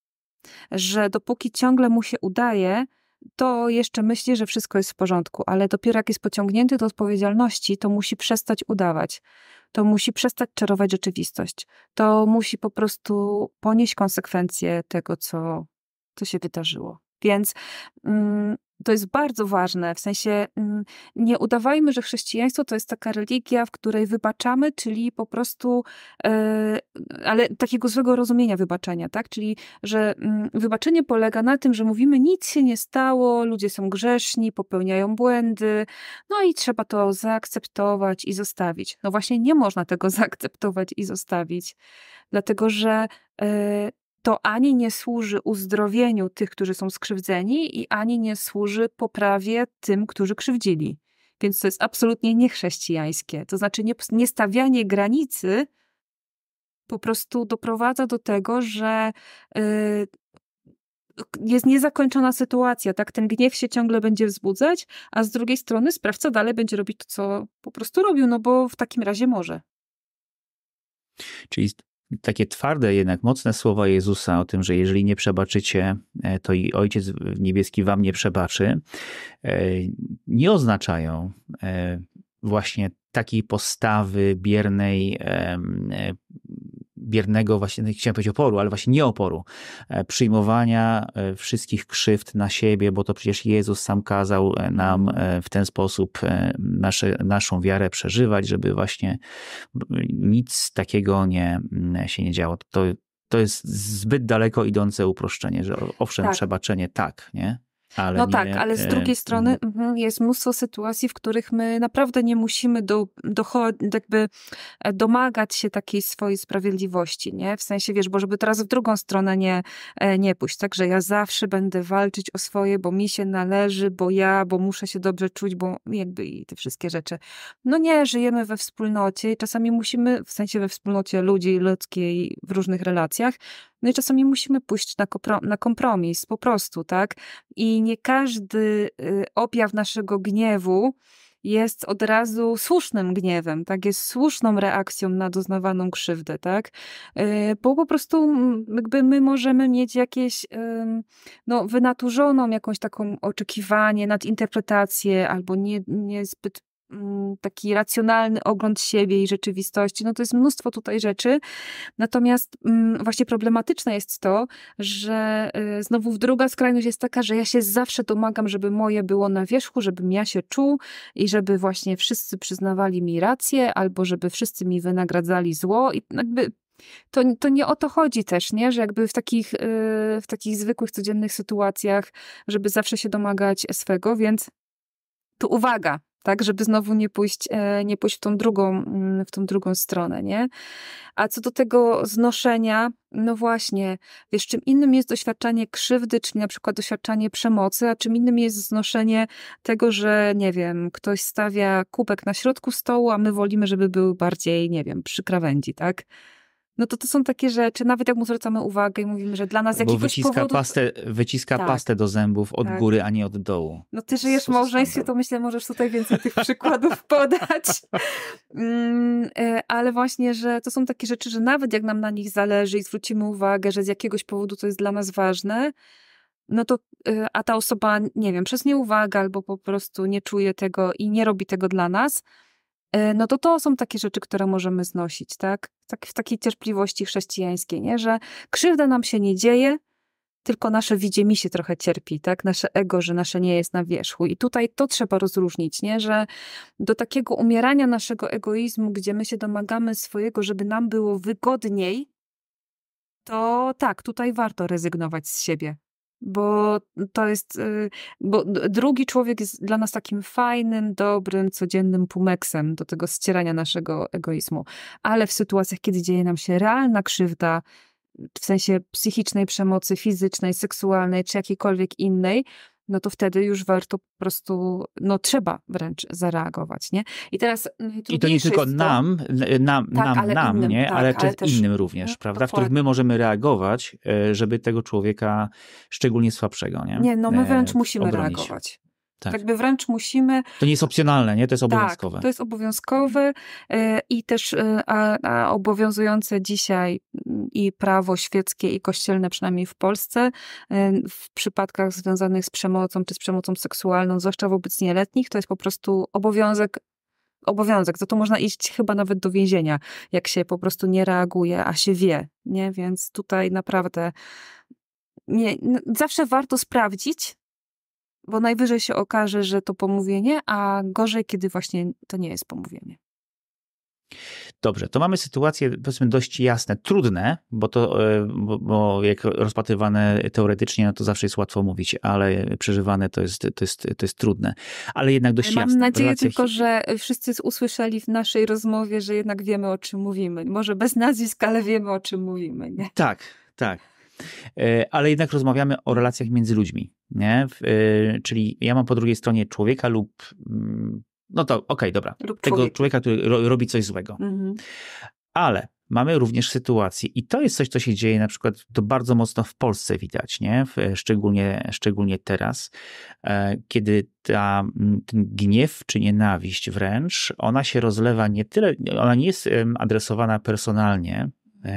Że dopóki ciągle mu się udaje, to jeszcze myśli, że wszystko jest w porządku, ale dopiero jak jest pociągnięty do odpowiedzialności, to musi przestać udawać. To musi przestać czarować rzeczywistość. To musi po prostu ponieść konsekwencje tego, co, co się wydarzyło. Więc mm, to jest bardzo ważne, w sensie mm, nie udawajmy, że chrześcijaństwo to jest taka religia, w której wybaczamy, czyli po prostu, e, ale takiego złego rozumienia wybaczenia, tak? Czyli, że mm, wybaczenie polega na tym, że mówimy, nic się nie stało, ludzie są grzeszni, popełniają błędy, no i trzeba to zaakceptować i zostawić. No właśnie nie można tego zaakceptować i zostawić, dlatego że e, to ani nie służy uzdrowieniu tych, którzy są skrzywdzeni, i ani nie służy poprawie tym, którzy krzywdzili. Więc to jest absolutnie niechrześcijańskie. To znaczy nie, nie stawianie granicy po prostu doprowadza do tego, że yy, jest niezakończona sytuacja, tak? Ten gniew się ciągle będzie wzbudzać, a z drugiej strony sprawca dalej będzie robić to, co po prostu robił, no bo w takim razie może. Czyli takie twarde, jednak mocne słowa Jezusa o tym, że jeżeli nie przebaczycie, to i Ojciec Niebieski wam nie przebaczy, nie oznaczają właśnie takiej postawy biernej, biernego właśnie, chciałem powiedzieć oporu, ale właśnie nie oporu, przyjmowania wszystkich krzywd na siebie, bo to przecież Jezus sam kazał nam w ten sposób nasze, naszą wiarę przeżywać, żeby właśnie nic takiego nie, się nie działo. To, to jest zbyt daleko idące uproszczenie, że owszem, tak. Przebaczenie tak, nie? Ale no nie, tak, ale z drugiej e... strony jest mnóstwo sytuacji, w których my naprawdę nie musimy do, dochod- jakby domagać się takiej swojej sprawiedliwości, nie? W sensie, wiesz, bo żeby teraz w drugą stronę nie, nie pójść, tak, że ja zawsze będę walczyć o swoje, bo mi się należy, bo ja, bo muszę się dobrze czuć, bo jakby i te wszystkie rzeczy. No nie, żyjemy we wspólnocie i czasami musimy, w sensie we wspólnocie ludzi ludzkiej w różnych relacjach, no i czasami musimy pójść na, kopro- na kompromis, po prostu, tak? I nie każdy y, objaw naszego gniewu jest od razu słusznym gniewem, tak? Jest słuszną reakcją na doznawaną krzywdę, tak? Y, bo po prostu jakby my możemy mieć jakieś y, no, wynaturzoną jakąś taką oczekiwanie, nadinterpretację albo nie, niezbyt taki racjonalny ogląd siebie i rzeczywistości. No to jest mnóstwo tutaj rzeczy. Natomiast właśnie problematyczne jest to, że znowu druga skrajność jest taka, że ja się zawsze domagam, żeby moje było na wierzchu, żebym ja się czuł i żeby właśnie wszyscy przyznawali mi rację, albo żeby wszyscy mi wynagradzali zło i jakby To, to nie o to chodzi też, nie? Że jakby w takich, w takich zwykłych, codziennych sytuacjach, żeby zawsze się domagać swego, więc tu uwaga, tak, żeby znowu nie pójść, nie pójść w tą drugą, w tą drugą stronę, nie? A co do tego znoszenia, no właśnie, wiesz, czym innym jest doświadczanie krzywdy, czyli na przykład doświadczanie przemocy, a czym innym jest znoszenie tego, że, nie wiem, ktoś stawia kubek na środku stołu, a my wolimy, żeby był bardziej, nie wiem, przy krawędzi, tak? No to to są takie rzeczy, nawet jak mu zwracamy uwagę i mówimy, że dla nas z jakiegoś Bo wyciska powodu... pastę, wyciska tak, pastę do zębów od tak. góry, a nie od dołu. No ty żyjesz w małżeństwie, to myślę, możesz tutaj więcej tych przykładów podać. Mm, ale właśnie, że to są takie rzeczy, że nawet jak nam na nich zależy i zwrócimy uwagę, że z jakiegoś powodu to jest dla nas ważne, no to, a ta osoba, nie wiem, przez nieuwagę albo po prostu nie czuje tego i nie robi tego dla nas, no to to są takie rzeczy, które możemy znosić, tak? tak? W takiej cierpliwości chrześcijańskiej, nie? Że krzywda nam się nie dzieje, tylko nasze widzimisię trochę cierpi, tak? Nasze ego, że nasze nie jest na wierzchu. I tutaj to trzeba rozróżnić, nie? Że do takiego umierania naszego egoizmu, gdzie my się domagamy swojego, żeby nam było wygodniej, to tak, tutaj warto rezygnować z siebie. Bo to jest, bo drugi człowiek jest dla nas takim fajnym, dobrym, codziennym pumeksem do tego ścierania naszego egoizmu. Ale w sytuacjach, kiedy dzieje nam się realna krzywda, w sensie psychicznej przemocy, fizycznej, seksualnej, czy jakiejkolwiek innej, no to wtedy już warto po prostu, no trzeba wręcz zareagować, nie? I teraz I to nie tylko to, nam, nam, tak, nam, ale nam innym, nie? tak, ale, ale też innym również, prawda? Dokładnie. W których my możemy reagować, żeby tego człowieka, szczególnie słabszego, nie? Nie, no my wręcz musimy obronić. reagować. Tak. Jakby wręcz musimy... To nie jest opcjonalne, nie? To jest obowiązkowe. Tak, to jest obowiązkowe i też a, a obowiązujące dzisiaj i prawo świeckie i kościelne, przynajmniej w Polsce, w przypadkach związanych z przemocą czy z przemocą seksualną, zwłaszcza wobec nieletnich, to jest po prostu obowiązek, obowiązek. Za to można iść chyba nawet do więzienia, jak się po prostu nie reaguje, a się wie, nie? Więc tutaj naprawdę nie, zawsze warto sprawdzić, bo najwyżej się okaże, że to pomówienie, a gorzej, kiedy właśnie to nie jest pomówienie. Dobrze, to mamy sytuacje, powiedzmy, dość jasne, trudne, bo to, bo, bo jak rozpatrywane teoretycznie, no to zawsze jest łatwo mówić, ale przeżywane to jest, to jest, to jest trudne, ale jednak dość Mam jasne. Mam nadzieję relacjach... tylko, że wszyscy usłyszeli w naszej rozmowie, że jednak wiemy, o czym mówimy. Może bez nazwisk, ale wiemy, o czym mówimy. Nie? Tak, tak. Ale jednak rozmawiamy o relacjach między ludźmi, nie? Czyli ja mam po drugiej stronie człowieka lub, no to okej, okay, dobra, lub tego człowieka. człowieka, który ro, robi coś złego. Mhm. Ale mamy również sytuację i to jest coś, co się dzieje na przykład, to bardzo mocno w Polsce widać, nie? Szczególnie, szczególnie teraz, kiedy ta, ten gniew czy nienawiść wręcz, ona się rozlewa nie tyle, ona nie jest adresowana personalnie,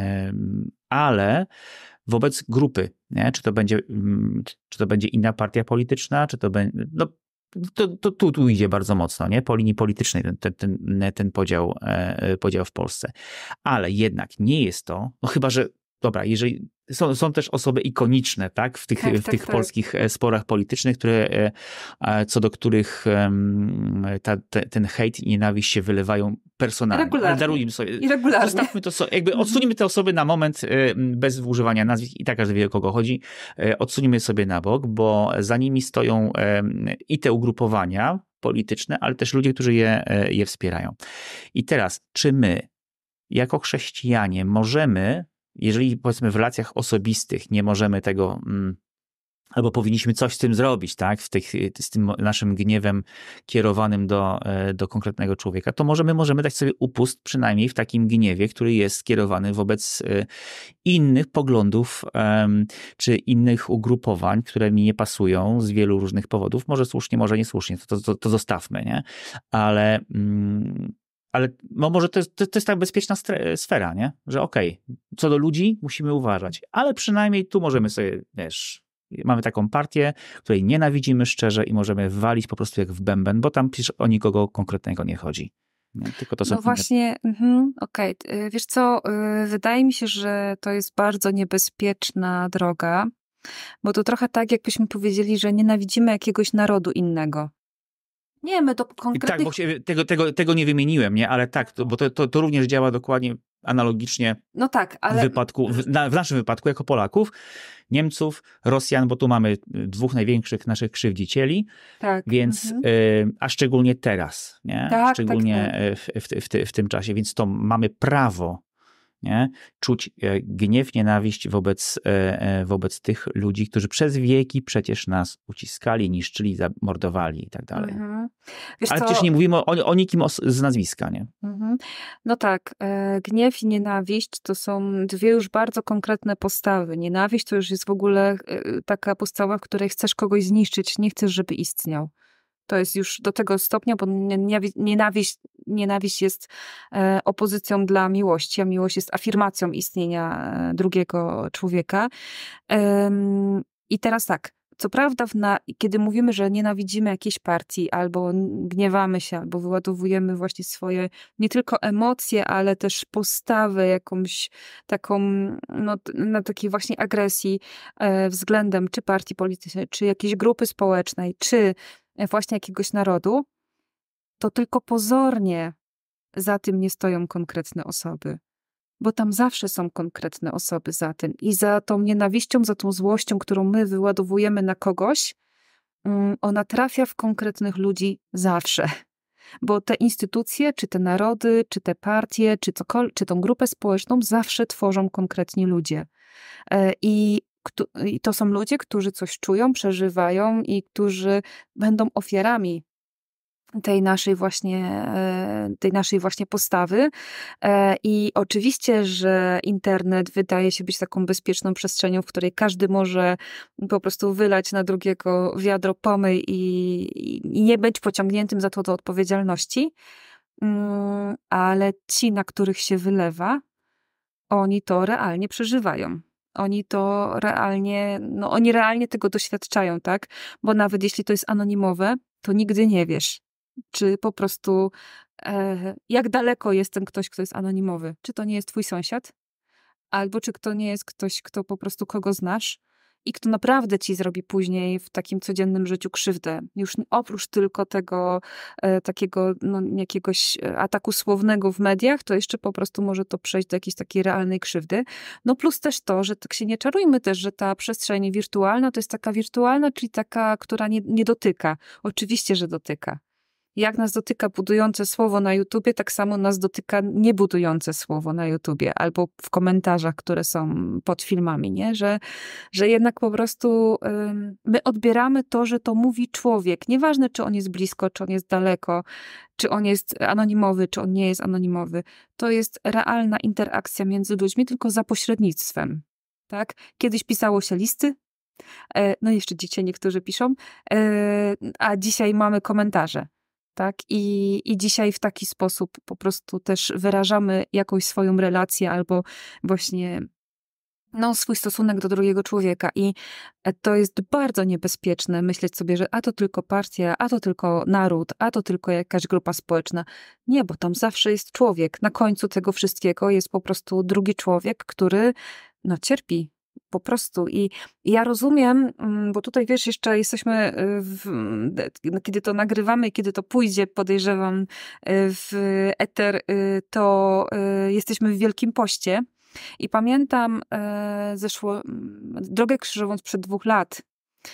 ale wobec grupy, nie? Czy to będzie, czy to będzie inna partia polityczna, czy to będzie, no to, to tu, tu idzie bardzo mocno, nie? Po linii politycznej ten, ten, ten podział, podział w Polsce. Ale jednak nie jest to, no chyba, że dobra, jeżeli są, są też osoby ikoniczne, tak, w tych, tak, w tak, tych tak. polskich sporach politycznych, które, co do których ta, te, ten hejt i nienawiść się wylewają personalnie. Regularnie. Darujmy sobie. I regularnie. Zostawmy to, jakby odsunimy te osoby na moment bez używania nazwisk i tak każdy wie, o kogo chodzi. Odsunimy sobie na bok, bo za nimi stoją i te ugrupowania polityczne, ale też ludzie, którzy je, je wspierają. I teraz, czy my jako chrześcijanie możemy, jeżeli powiedzmy w relacjach osobistych nie możemy tego, albo powinniśmy coś z tym zrobić, tak, w tych, z tym naszym gniewem kierowanym do, do konkretnego człowieka, to możemy, możemy dać sobie upust przynajmniej w takim gniewie, który jest skierowany wobec innych poglądów czy innych ugrupowań, które mi nie pasują z wielu różnych powodów. Może słusznie, może niesłusznie, to, to, to zostawmy, nie? Ale... Mm, Ale no może to jest, to jest tak bezpieczna sfera, nie? Że okej, okay, co do ludzi musimy uważać, ale przynajmniej tu możemy sobie, wiesz, mamy taką partię, której nienawidzimy szczerze i możemy walić po prostu jak w bęben, bo tam przecież o nikogo konkretnego nie chodzi. Nie? Tylko to są No właśnie, mhm, okej. Okay. Wiesz co, wydaje mi się, że to jest bardzo niebezpieczna droga, bo to trochę tak, jakbyśmy powiedzieli, że nienawidzimy jakiegoś narodu innego. Nie, my do konkretnych... Tak, bo się, tego, tego, tego nie wymieniłem, nie? Ale tak, to, bo to, to, to również działa dokładnie analogicznie no tak, ale... w, wypadku, w, na, w naszym wypadku jako Polaków, Niemców, Rosjan, bo tu mamy dwóch największych naszych krzywdzicieli, tak, więc, mhm. y, a szczególnie teraz, nie? Tak, szczególnie tak, tak. W, w, w, w tym czasie, więc to mamy prawo, nie? Czuć gniew, nienawiść wobec, wobec tych ludzi, którzy przez wieki przecież nas uciskali, niszczyli, zamordowali i tak dalej. Mhm. Ale co? Przecież nie mówimy o, o nikim z nazwiska, nie? Mhm. No tak, gniew i nienawiść to są dwie już bardzo konkretne postawy. Nienawiść to już jest w ogóle taka postawa, w której chcesz kogoś zniszczyć, nie chcesz, żeby istniał. To jest już do tego stopnia, bo nienawiść, nienawiść jest opozycją dla miłości, a miłość jest afirmacją istnienia drugiego człowieka. I teraz tak, co prawda, na, kiedy mówimy, że nienawidzimy jakiejś partii, albo gniewamy się, albo wyładowujemy właśnie swoje nie tylko emocje, ale też postawę jakąś taką, no, na takiej właśnie agresji względem czy partii politycznej, czy jakiejś grupy społecznej, czy właśnie jakiegoś narodu, to tylko pozornie za tym nie stoją konkretne osoby. Bo tam zawsze są konkretne osoby za tym. I za tą nienawiścią, za tą złością, którą my wyładowujemy na kogoś, ona trafia w konkretnych ludzi zawsze. Bo te instytucje, czy te narody, czy te partie, czy, cokol- czy tą grupę społeczną zawsze tworzą konkretni ludzie. I I to są ludzie, którzy coś czują, przeżywają i którzy będą ofiarami tej naszej właśnie, tej naszej właśnie postawy. I oczywiście, że internet wydaje się być taką bezpieczną przestrzenią, w której każdy może po prostu wylać na drugiego wiadro pomyj i, i nie być pociągniętym za to do odpowiedzialności. Ale ci, na których się wylewa, oni to realnie przeżywają. Oni to realnie, no oni realnie tego doświadczają, tak? Bo nawet jeśli to jest anonimowe, to nigdy nie wiesz, czy po prostu e, jak daleko jest ten ktoś, kto jest anonimowy. Czy to nie jest twój sąsiad? Albo czy to nie jest ktoś, kto po prostu kogo znasz i kto naprawdę ci zrobi później w takim codziennym życiu krzywdę. Już oprócz tylko tego e, takiego no, jakiegoś ataku słownego w mediach, to jeszcze po prostu może to przejść do jakiejś takiej realnej krzywdy. No plus też to, że tak się nie czarujmy też, że ta przestrzeń wirtualna to jest taka wirtualna, czyli taka, która nie, nie dotyka. Oczywiście, że dotyka. Jak nas dotyka budujące słowo na YouTubie, tak samo nas dotyka niebudujące słowo na YouTubie albo w komentarzach, które są pod filmami, nie? Że, że jednak po prostu ym, my odbieramy to, że to mówi człowiek. Nieważne, czy on jest blisko, czy on jest daleko, czy on jest anonimowy, czy on nie jest anonimowy. To jest realna interakcja między ludźmi, tylko za pośrednictwem. Tak? Kiedyś pisało się listy, no jeszcze dzieci niektórzy piszą, a dzisiaj mamy komentarze. Tak? I, I dzisiaj w taki sposób po prostu też wyrażamy jakąś swoją relację albo właśnie no, swój stosunek do drugiego człowieka. I to jest bardzo niebezpieczne myśleć sobie, że a to tylko partia, a to tylko naród, a to tylko jakaś grupa społeczna. Nie, bo tam zawsze jest człowiek. Na końcu tego wszystkiego jest po prostu drugi człowiek, który no, cierpi. Po prostu. I ja rozumiem, bo tutaj wiesz, jeszcze jesteśmy, w, kiedy to nagrywamy, kiedy to pójdzie, podejrzewam, w eter, to jesteśmy w Wielkim Poście. I pamiętam zeszło, drogę krzyżową sprzed dwóch lat.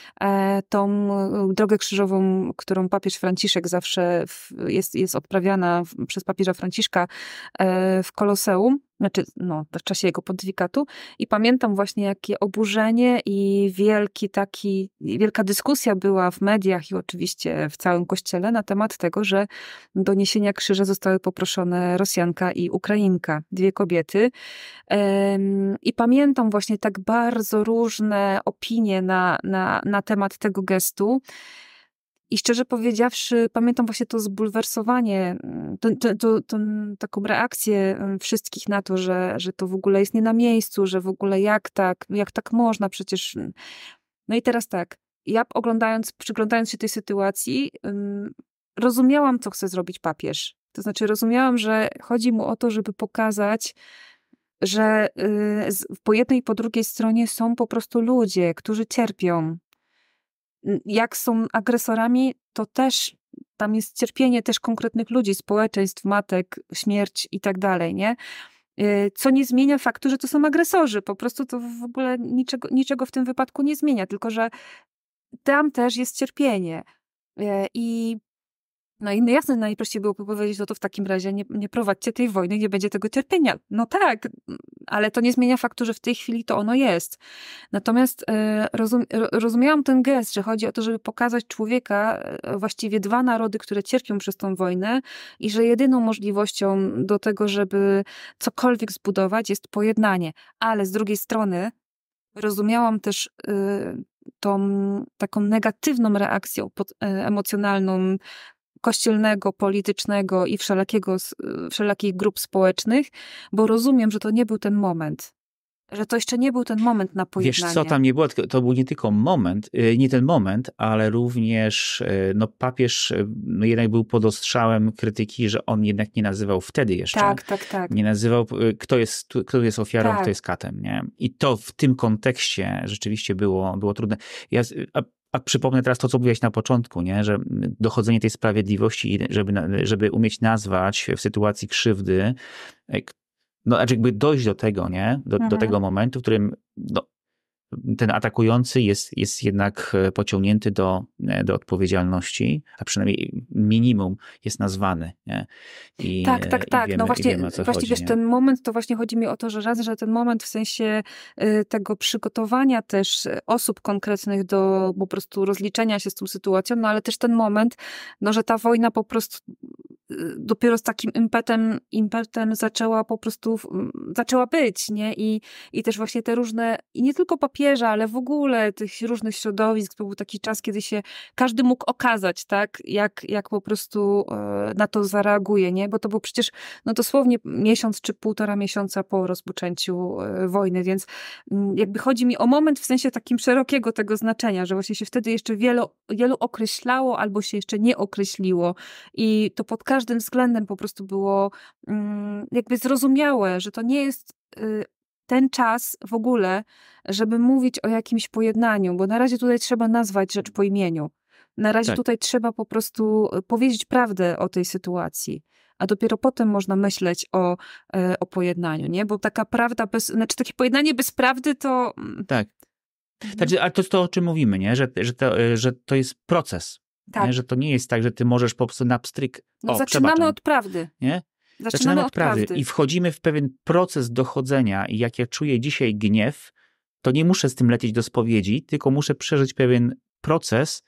Tą drogę krzyżową, którą papież Franciszek zawsze jest, jest odprawiana przez papieża Franciszka w Koloseum, znaczy no, w czasie jego pontyfikatu. I pamiętam właśnie, jakie oburzenie i wielki taki, wielka dyskusja była w mediach i oczywiście w całym kościele na temat tego, że do niesienia krzyża zostały poproszone Rosjanka i Ukrainka, dwie kobiety. I pamiętam właśnie tak bardzo różne opinie na, na, na temat tego gestu. I szczerze powiedziawszy, pamiętam właśnie to zbulwersowanie, to, to, to, to, taką reakcję wszystkich na to, że, że to w ogóle jest nie na miejscu, że w ogóle jak tak, jak tak można, przecież No i teraz tak, ja oglądając, przyglądając się tej sytuacji, um, rozumiałam, co chce zrobić papież. To znaczy rozumiałam, że chodzi mu o to, żeby pokazać, że y, po jednej i po drugiej stronie są po prostu ludzie, którzy cierpią. Jak są agresorami, to też tam jest cierpienie też konkretnych ludzi, społeczeństw, matek, śmierć i tak dalej, nie? Co nie zmienia faktu, że to są agresorzy. Po prostu to w ogóle niczego, niczego w tym wypadku nie zmienia, tylko że tam też jest cierpienie. I no i jasne, najprościej było powiedzieć, no to w takim razie nie, nie prowadźcie tej wojny, nie będzie tego cierpienia. No tak, ale to nie zmienia faktu, że w tej chwili to ono jest. Natomiast e, rozum, rozumiałam ten gest, że chodzi o to, żeby pokazać człowieka, e, właściwie dwa narody, które cierpią przez tą wojnę i że jedyną możliwością do tego, żeby cokolwiek zbudować, jest pojednanie. Ale z drugiej strony rozumiałam też e, tą taką negatywną reakcją pod, e, emocjonalną kościelnego, politycznego i wszelakiego, wszelakich grup społecznych, bo rozumiem, że to nie był ten moment. Że to jeszcze nie był ten moment na pojednanie. Wiesz co, tam nie było, to był nie tylko moment, nie ten moment, ale również no papież no jednak był pod ostrzałem krytyki, że on jednak nie nazywał wtedy jeszcze. Tak, tak, tak. Nie nazywał, kto jest, kto jest ofiarą, tak. kto jest katem. Nie? I to w tym kontekście rzeczywiście było, było trudne. Ja, a, a przypomnę teraz to, co mówiłeś na początku, nie? Że dochodzenie tej sprawiedliwości, żeby, żeby umieć nazwać w sytuacji krzywdy, no, znaczy jakby dojść do tego, nie? Do, mhm. do tego momentu, w którym no, ten atakujący jest, jest jednak pociągnięty do, do odpowiedzialności, a przynajmniej minimum jest nazwany. Nie? I, tak, tak, tak. wiemy, no właśnie, wiemy, właśnie chodzi, wiesz, nie? ten moment, to właśnie chodzi mi o to, że raz, że ten moment w sensie y, tego przygotowania też osób konkretnych do po prostu rozliczenia się z tą sytuacją, no ale też ten moment, no że ta wojna po prostu dopiero z takim impetem, impetem zaczęła po prostu, zaczęła być, nie? I, i też właśnie te różne, i nie tylko papieża, ale w ogóle tych różnych środowisk, to był taki czas, kiedy się każdy mógł okazać, tak? Jak, jak po prostu na to zareaguje, nie? Bo to był przecież, no dosłownie miesiąc czy półtora miesiąca po rozpoczęciu wojny, więc jakby chodzi mi o moment w sensie takim szerokiego tego znaczenia, że właśnie się wtedy jeszcze wielu, wielu określało, albo się jeszcze nie określiło i to pod każdym względem po prostu było jakby zrozumiałe, że to nie jest ten czas w ogóle, żeby mówić o jakimś pojednaniu, bo na razie tutaj trzeba nazwać rzecz po imieniu. Na razie tak. tutaj trzeba po prostu powiedzieć prawdę o tej sytuacji, a dopiero potem można myśleć o, o pojednaniu, nie? Bo taka prawda bez, znaczy takie pojednanie bez prawdy to... Tak. Znaczy, ale to jest to, o czym mówimy, nie? Że, że, to, że to jest proces. Tak. Nie? Że to nie jest tak, że ty możesz po prostu na pstryk. No o, zaczynamy przebaczam. od prawdy. Nie? Zaczynamy, Zaczynamy od, od prawdy. prawdy. I wchodzimy w pewien proces dochodzenia i jak ja czuję dzisiaj gniew, to nie muszę z tym lecieć do spowiedzi, tylko muszę przeżyć pewien proces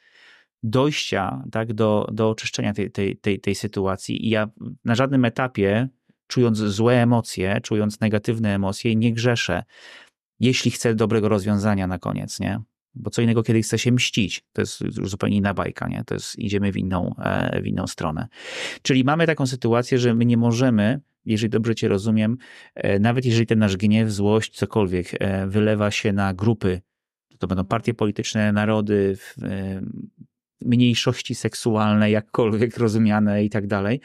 dojścia tak, do, do oczyszczenia tej, tej, tej, tej sytuacji. I ja na żadnym etapie, czując złe emocje, czując negatywne emocje, nie grzeszę, jeśli chcę dobrego rozwiązania na koniec, nie? Bo co innego, kiedy chce się mścić. To jest już zupełnie inna bajka, nie? To jest, idziemy w inną, w inną stronę. Czyli mamy taką sytuację, że my nie możemy, jeżeli dobrze cię rozumiem, nawet jeżeli ten nasz gniew, złość, cokolwiek wylewa się na grupy, to będą partie polityczne, narody, mniejszości seksualne, jakkolwiek rozumiane i tak dalej,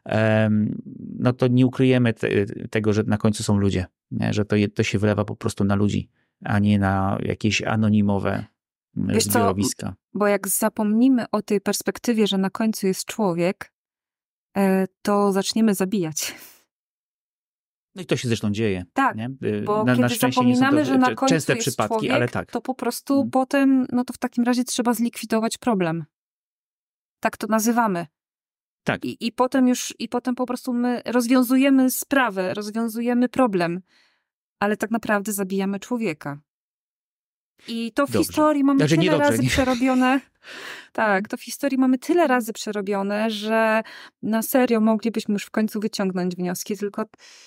no to nie ukryjemy te, tego, że na końcu są ludzie, nie? Że to, to się wylewa po prostu na ludzi, a nie na jakieś anonimowe Wiesz zbiorowiska. Co, bo jak zapomnimy o tej perspektywie, że na końcu jest człowiek, to zaczniemy zabijać. No i to się zresztą dzieje. Tak, nie? bo na, kiedy na szczęście zapominamy, nie są to że na końcu częste jest przypadki, człowiek, ale tak. to po prostu hmm. potem, no to w takim razie trzeba zlikwidować problem. Tak to nazywamy. Tak. I, i potem już, i potem po prostu my rozwiązujemy sprawę, rozwiązujemy problem, ale tak naprawdę zabijamy człowieka. I to w Dobrze. historii mamy znaczy, tyle dobrze, razy nie. przerobione. Tak, to w historii mamy tyle razy przerobione, że na serio moglibyśmy już w końcu wyciągnąć wnioski, tylko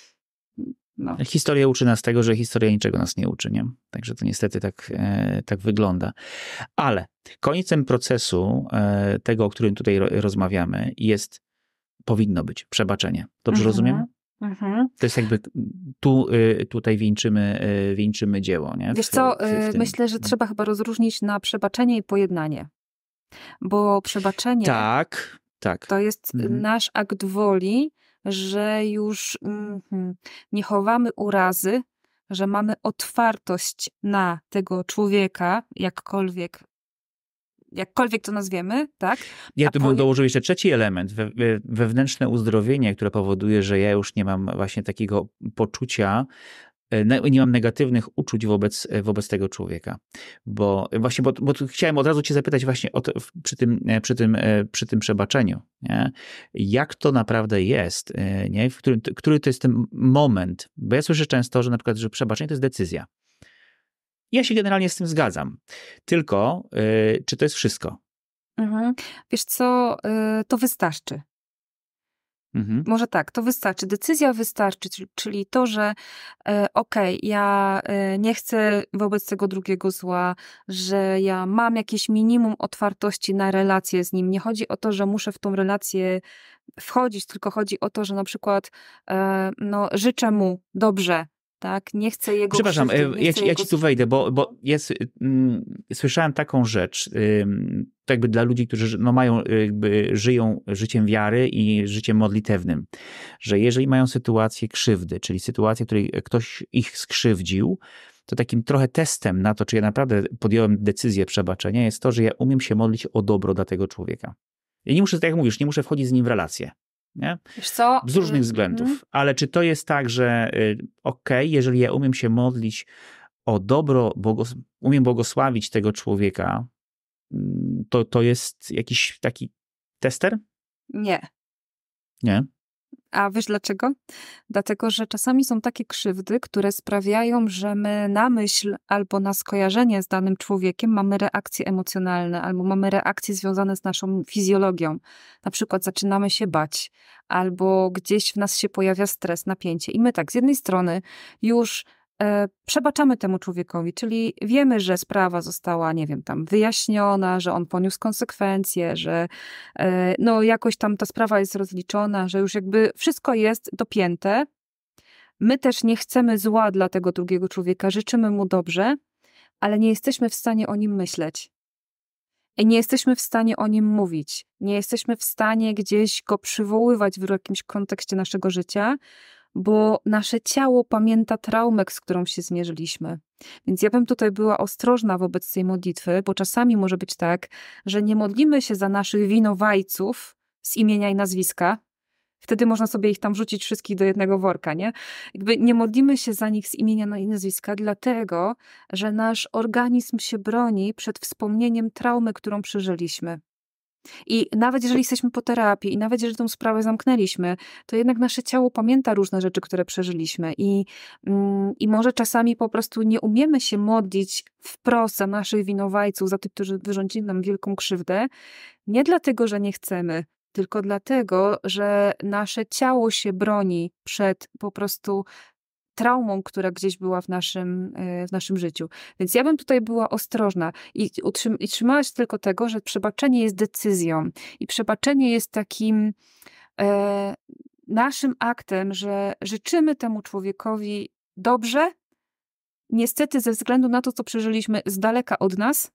no. Historia uczy nas tego, że historia niczego nas nie uczy, nie? Także to niestety tak, e, tak wygląda. Ale końcem procesu e, tego, o którym tutaj ro, rozmawiamy, jest, powinno być przebaczenie. Dobrze mhm. rozumiem? Mhm. To jest jakby tu, tutaj wieńczymy, wieńczymy dzieło. Nie? W, Wiesz co, w, w myślę, że trzeba chyba rozróżnić na przebaczenie i pojednanie. Bo przebaczenie tak, tak. to jest mhm. nasz akt woli, że już mm, nie chowamy urazy, że mamy otwartość na tego człowieka, jakkolwiek jakkolwiek to nazwiemy, tak? Ja A tu bym poje... dołożył jeszcze trzeci element, we, we, wewnętrzne uzdrowienie, które powoduje, że ja już nie mam właśnie takiego poczucia, nie mam negatywnych uczuć wobec, wobec tego człowieka. Bo właśnie, bo, bo chciałem od razu cię zapytać właśnie o to, przy, tym, przy, tym, przy tym przebaczeniu, nie? Jak to naprawdę jest, nie? W którym, który to jest ten moment, bo ja słyszę często, że na przykład, że przebaczenie to jest decyzja. Ja się generalnie z tym zgadzam. Tylko, yy, czy to jest wszystko? Mhm. Wiesz co, yy, to wystarczy. Mhm. Może tak, to wystarczy. Decyzja wystarczy, czyli to, że e, okej, okay, ja e, nie chcę wobec tego drugiego zła, że ja mam jakieś minimum otwartości na relację z nim. Nie chodzi o to, że muszę w tą relację wchodzić, tylko chodzi o to, że na przykład e, no, życzę mu dobrze, tak? Nie chcę jego Przepraszam, krzywdy, ja, chcę ci, ja jego... ci tu wejdę, bo, bo jest, mm, słyszałem taką rzecz, ym, to jakby dla ludzi, którzy no, mają, jakby żyją życiem wiary i życiem modlitewnym, że jeżeli mają sytuację krzywdy, czyli sytuację, w której ktoś ich skrzywdził, to takim trochę testem na to, czy ja naprawdę podjąłem decyzję przebaczenia, jest to, że ja umiem się modlić o dobro dla tego człowieka. Ja nie muszę, tak jak mówisz, nie muszę wchodzić z nim w relację. Nie? Wiesz co? Z różnych względów. Mm. Ale czy to jest tak, że okej, okay, jeżeli ja umiem się modlić o dobro, błogos- umiem błogosławić tego człowieka, to, to jest jakiś taki tester? Nie. Nie? A wiesz dlaczego? Dlatego, że czasami są takie krzywdy, które sprawiają, że my na myśl albo na skojarzenie z danym człowiekiem mamy reakcje emocjonalne, albo mamy reakcje związane z naszą fizjologią. Na przykład zaczynamy się bać, albo gdzieś w nas się pojawia stres, napięcie. I my tak, z jednej strony już e, przebaczamy temu człowiekowi, czyli wiemy, że sprawa została, nie wiem, tam wyjaśniona, że on poniósł konsekwencje, że e, no jakoś tam ta sprawa jest rozliczona, że już jakby wszystko jest dopięte. My też nie chcemy zła dla tego drugiego człowieka, życzymy mu dobrze, ale nie jesteśmy w stanie o nim myśleć. I nie jesteśmy w stanie o nim mówić. Nie jesteśmy w stanie gdzieś go przywoływać w jakimś kontekście naszego życia, bo nasze ciało pamięta traumę, z którą się zmierzyliśmy. Więc ja bym tutaj była ostrożna wobec tej modlitwy, bo czasami może być tak, że nie modlimy się za naszych winowajców z imienia i nazwiska. Wtedy można sobie ich tam wrzucić wszystkich do jednego worka, nie? Jakby nie modlimy się za nich z imienia i nazwiska, dlatego, że nasz organizm się broni przed wspomnieniem traumy, którą przeżyliśmy. I nawet jeżeli jesteśmy po terapii i nawet jeżeli tą sprawę zamknęliśmy, to jednak nasze ciało pamięta różne rzeczy, które przeżyliśmy i, mm, i może czasami po prostu nie umiemy się modlić wprost za naszych winowajców, za tych, którzy wyrządzili nam wielką krzywdę, nie dlatego, że nie chcemy, tylko dlatego, że nasze ciało się broni przed po prostu traumą, która gdzieś była w naszym, w naszym życiu. Więc ja bym tutaj była ostrożna i, utrzym- i trzymała się tylko tego, że przebaczenie jest decyzją i przebaczenie jest takim e, naszym aktem, że życzymy temu człowiekowi dobrze, niestety ze względu na to, co przeżyliśmy z daleka od nas,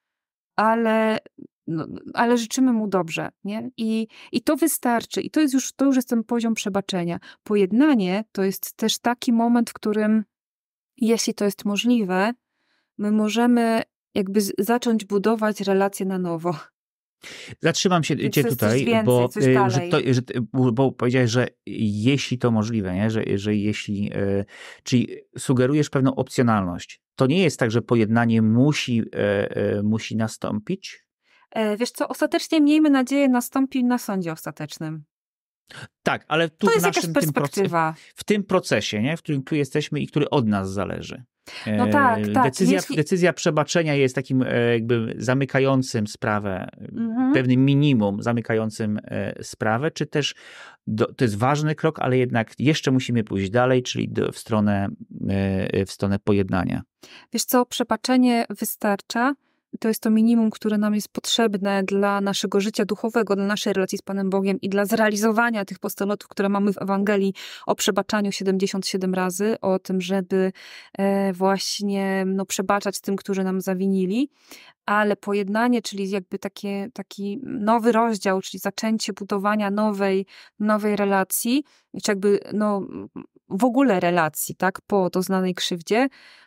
ale No, ale życzymy mu dobrze, nie? I, i to wystarczy. I to jest już, to już jest ten poziom przebaczenia. Pojednanie to jest też taki moment, w którym, jeśli to jest możliwe, my możemy jakby z, zacząć budować relacje na nowo. Zatrzymam się Więc cię tutaj, więcej, bo, że to, że, bo powiedziałeś, że jeśli to możliwe, nie? Że, że jeśli, yy, czyli sugerujesz pewną opcjonalność. To nie jest tak, że pojednanie musi, yy, yy, musi nastąpić? Wiesz co, ostatecznie miejmy nadzieję nastąpi na sądzie ostatecznym. Tak, ale tu to jest w naszym jakaś perspektywa. Tym, w tym procesie, nie? W którym tu jesteśmy i który od nas zależy. No tak, tak. Decyzja, Jeśli... decyzja przebaczenia jest takim jakby zamykającym sprawę, mhm. pewnym minimum zamykającym sprawę, czy też do, to jest ważny krok, ale jednak jeszcze musimy pójść dalej, czyli do, w, stronę, w stronę pojednania. Wiesz co, przebaczenie wystarcza, to jest to minimum, które nam jest potrzebne dla naszego życia duchowego, dla naszej relacji z Panem Bogiem i dla zrealizowania tych postulatów, które mamy w Ewangelii o przebaczaniu siedemdziesiąt siedem razy, o tym, żeby właśnie no, przebaczać tym, którzy nam zawinili. Ale pojednanie, czyli jakby takie, taki nowy rozdział, czyli zaczęcie budowania nowej, nowej relacji, czy jakby no, w ogóle relacji, tak, po doznanej krzywdzie,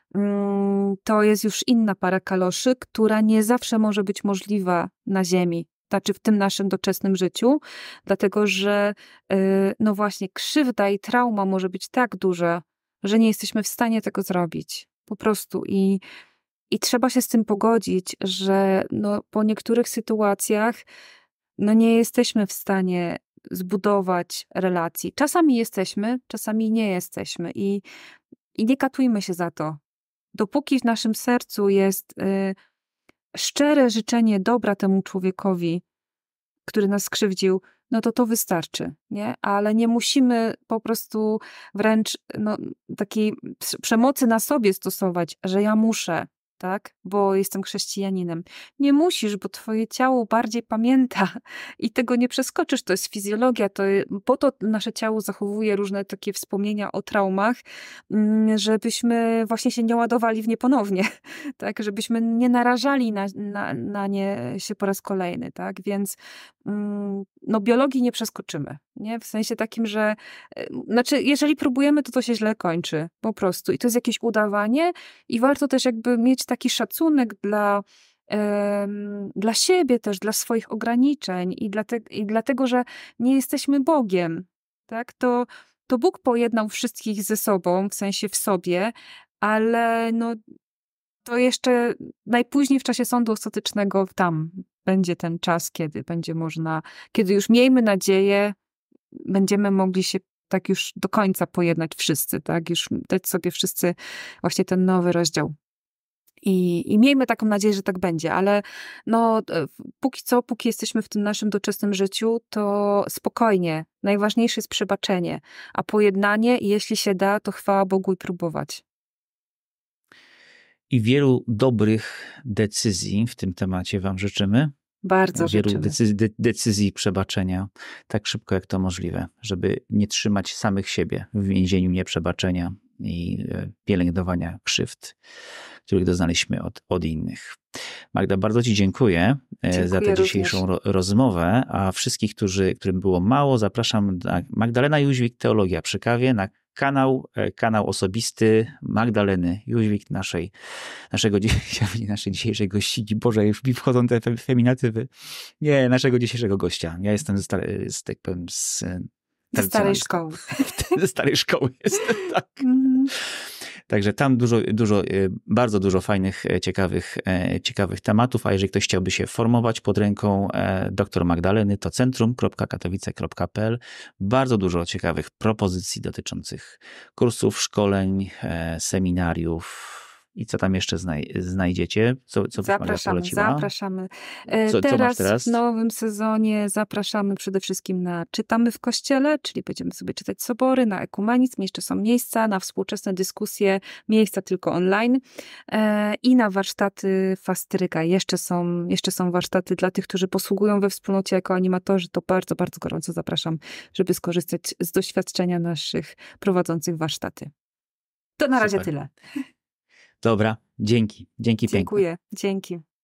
to jest już inna para kaloszy, która nie zawsze może być możliwa na ziemi, znaczy w tym naszym doczesnym życiu, dlatego że no właśnie krzywda i trauma może być tak duża, że nie jesteśmy w stanie tego zrobić. Po prostu. I I trzeba się z tym pogodzić, że no, po niektórych sytuacjach no, nie jesteśmy w stanie zbudować relacji. Czasami jesteśmy, czasami nie jesteśmy. I, i nie katujmy się za to. Dopóki w naszym sercu jest y, szczere życzenie dobra temu człowiekowi, który nas skrzywdził, no to to wystarczy, nie? Ale nie musimy po prostu wręcz no, takiej przemocy na sobie stosować, że ja muszę, tak? Bo jestem chrześcijaninem. Nie musisz, bo twoje ciało bardziej pamięta i tego nie przeskoczysz. To jest fizjologia. To, po to nasze ciało zachowuje różne takie wspomnienia o traumach, żebyśmy właśnie się nie ładowali w nie ponownie, tak? Żebyśmy nie narażali na, na, na nie się po raz kolejny, tak? Więc no biologii nie przeskoczymy, nie? W sensie takim, że znaczy, jeżeli próbujemy, to to się źle kończy, po prostu. I to jest jakieś udawanie i warto też jakby mieć taki szacunek dla, um, dla siebie też, dla swoich ograniczeń i, dla te, i dlatego, że nie jesteśmy Bogiem, tak? To, to Bóg pojednał wszystkich ze sobą, w sensie w sobie, ale no to jeszcze najpóźniej w czasie sądu ostatecznego tam będzie ten czas, kiedy będzie można, kiedy już miejmy nadzieję, będziemy mogli się tak już do końca pojednać wszyscy, tak? Już dać sobie wszyscy właśnie ten nowy rozdział. I, I miejmy taką nadzieję, że tak będzie, ale no póki co, póki jesteśmy w tym naszym doczesnym życiu, to spokojnie. Najważniejsze jest przebaczenie, a pojednanie, jeśli się da, to chwała Bogu i próbować. I wielu dobrych decyzji w tym temacie wam życzymy. Bardzo wielu życzymy. decyzji, de, decyzji przebaczenia tak szybko jak to możliwe, żeby nie trzymać samych siebie w więzieniu nieprzebaczenia i pielęgnowania krzywd, których doznaliśmy od, od innych. Magda, bardzo ci dziękuję, dziękuję za tę dzisiejszą ro, rozmowę, a wszystkich, którzy, którym było mało, zapraszam na Magdalena Jóźwik, Teologia przy kawie, na kanał, kanał osobisty Magdaleny Jóźwik, naszej, naszego, naszej dzisiejszej gościni. Boże, już mi wchodzą te feminatywy. Nie, naszego dzisiejszego gościa. Ja jestem ze starej, z, tak powiem, z ze starej szkoły. Ze starej szkoły jestem, tak. Mm. Także tam dużo, dużo, bardzo dużo fajnych, ciekawych, ciekawych tematów, a jeżeli ktoś chciałby się formować pod ręką doktor Magdaleny, to centrum kropka katowice kropka p l. Bardzo dużo ciekawych propozycji dotyczących kursów, szkoleń, seminariów. I co tam jeszcze znaj znajdziecie? Co, co zapraszamy, zapraszamy. Co, teraz, co teraz w nowym sezonie zapraszamy przede wszystkim na Czytamy w Kościele, czyli będziemy sobie czytać sobory, na ekumenizm, jeszcze są miejsca, na współczesne dyskusje, miejsca tylko online i na warsztaty Fastryka. Jeszcze są, jeszcze są warsztaty dla tych, którzy posługują we wspólnocie jako animatorzy, to bardzo, bardzo gorąco zapraszam, żeby skorzystać z doświadczenia naszych prowadzących warsztaty. To na razie Super. tyle. Dobra, dzięki. Dzięki pięknie. Dziękuję, dzięki.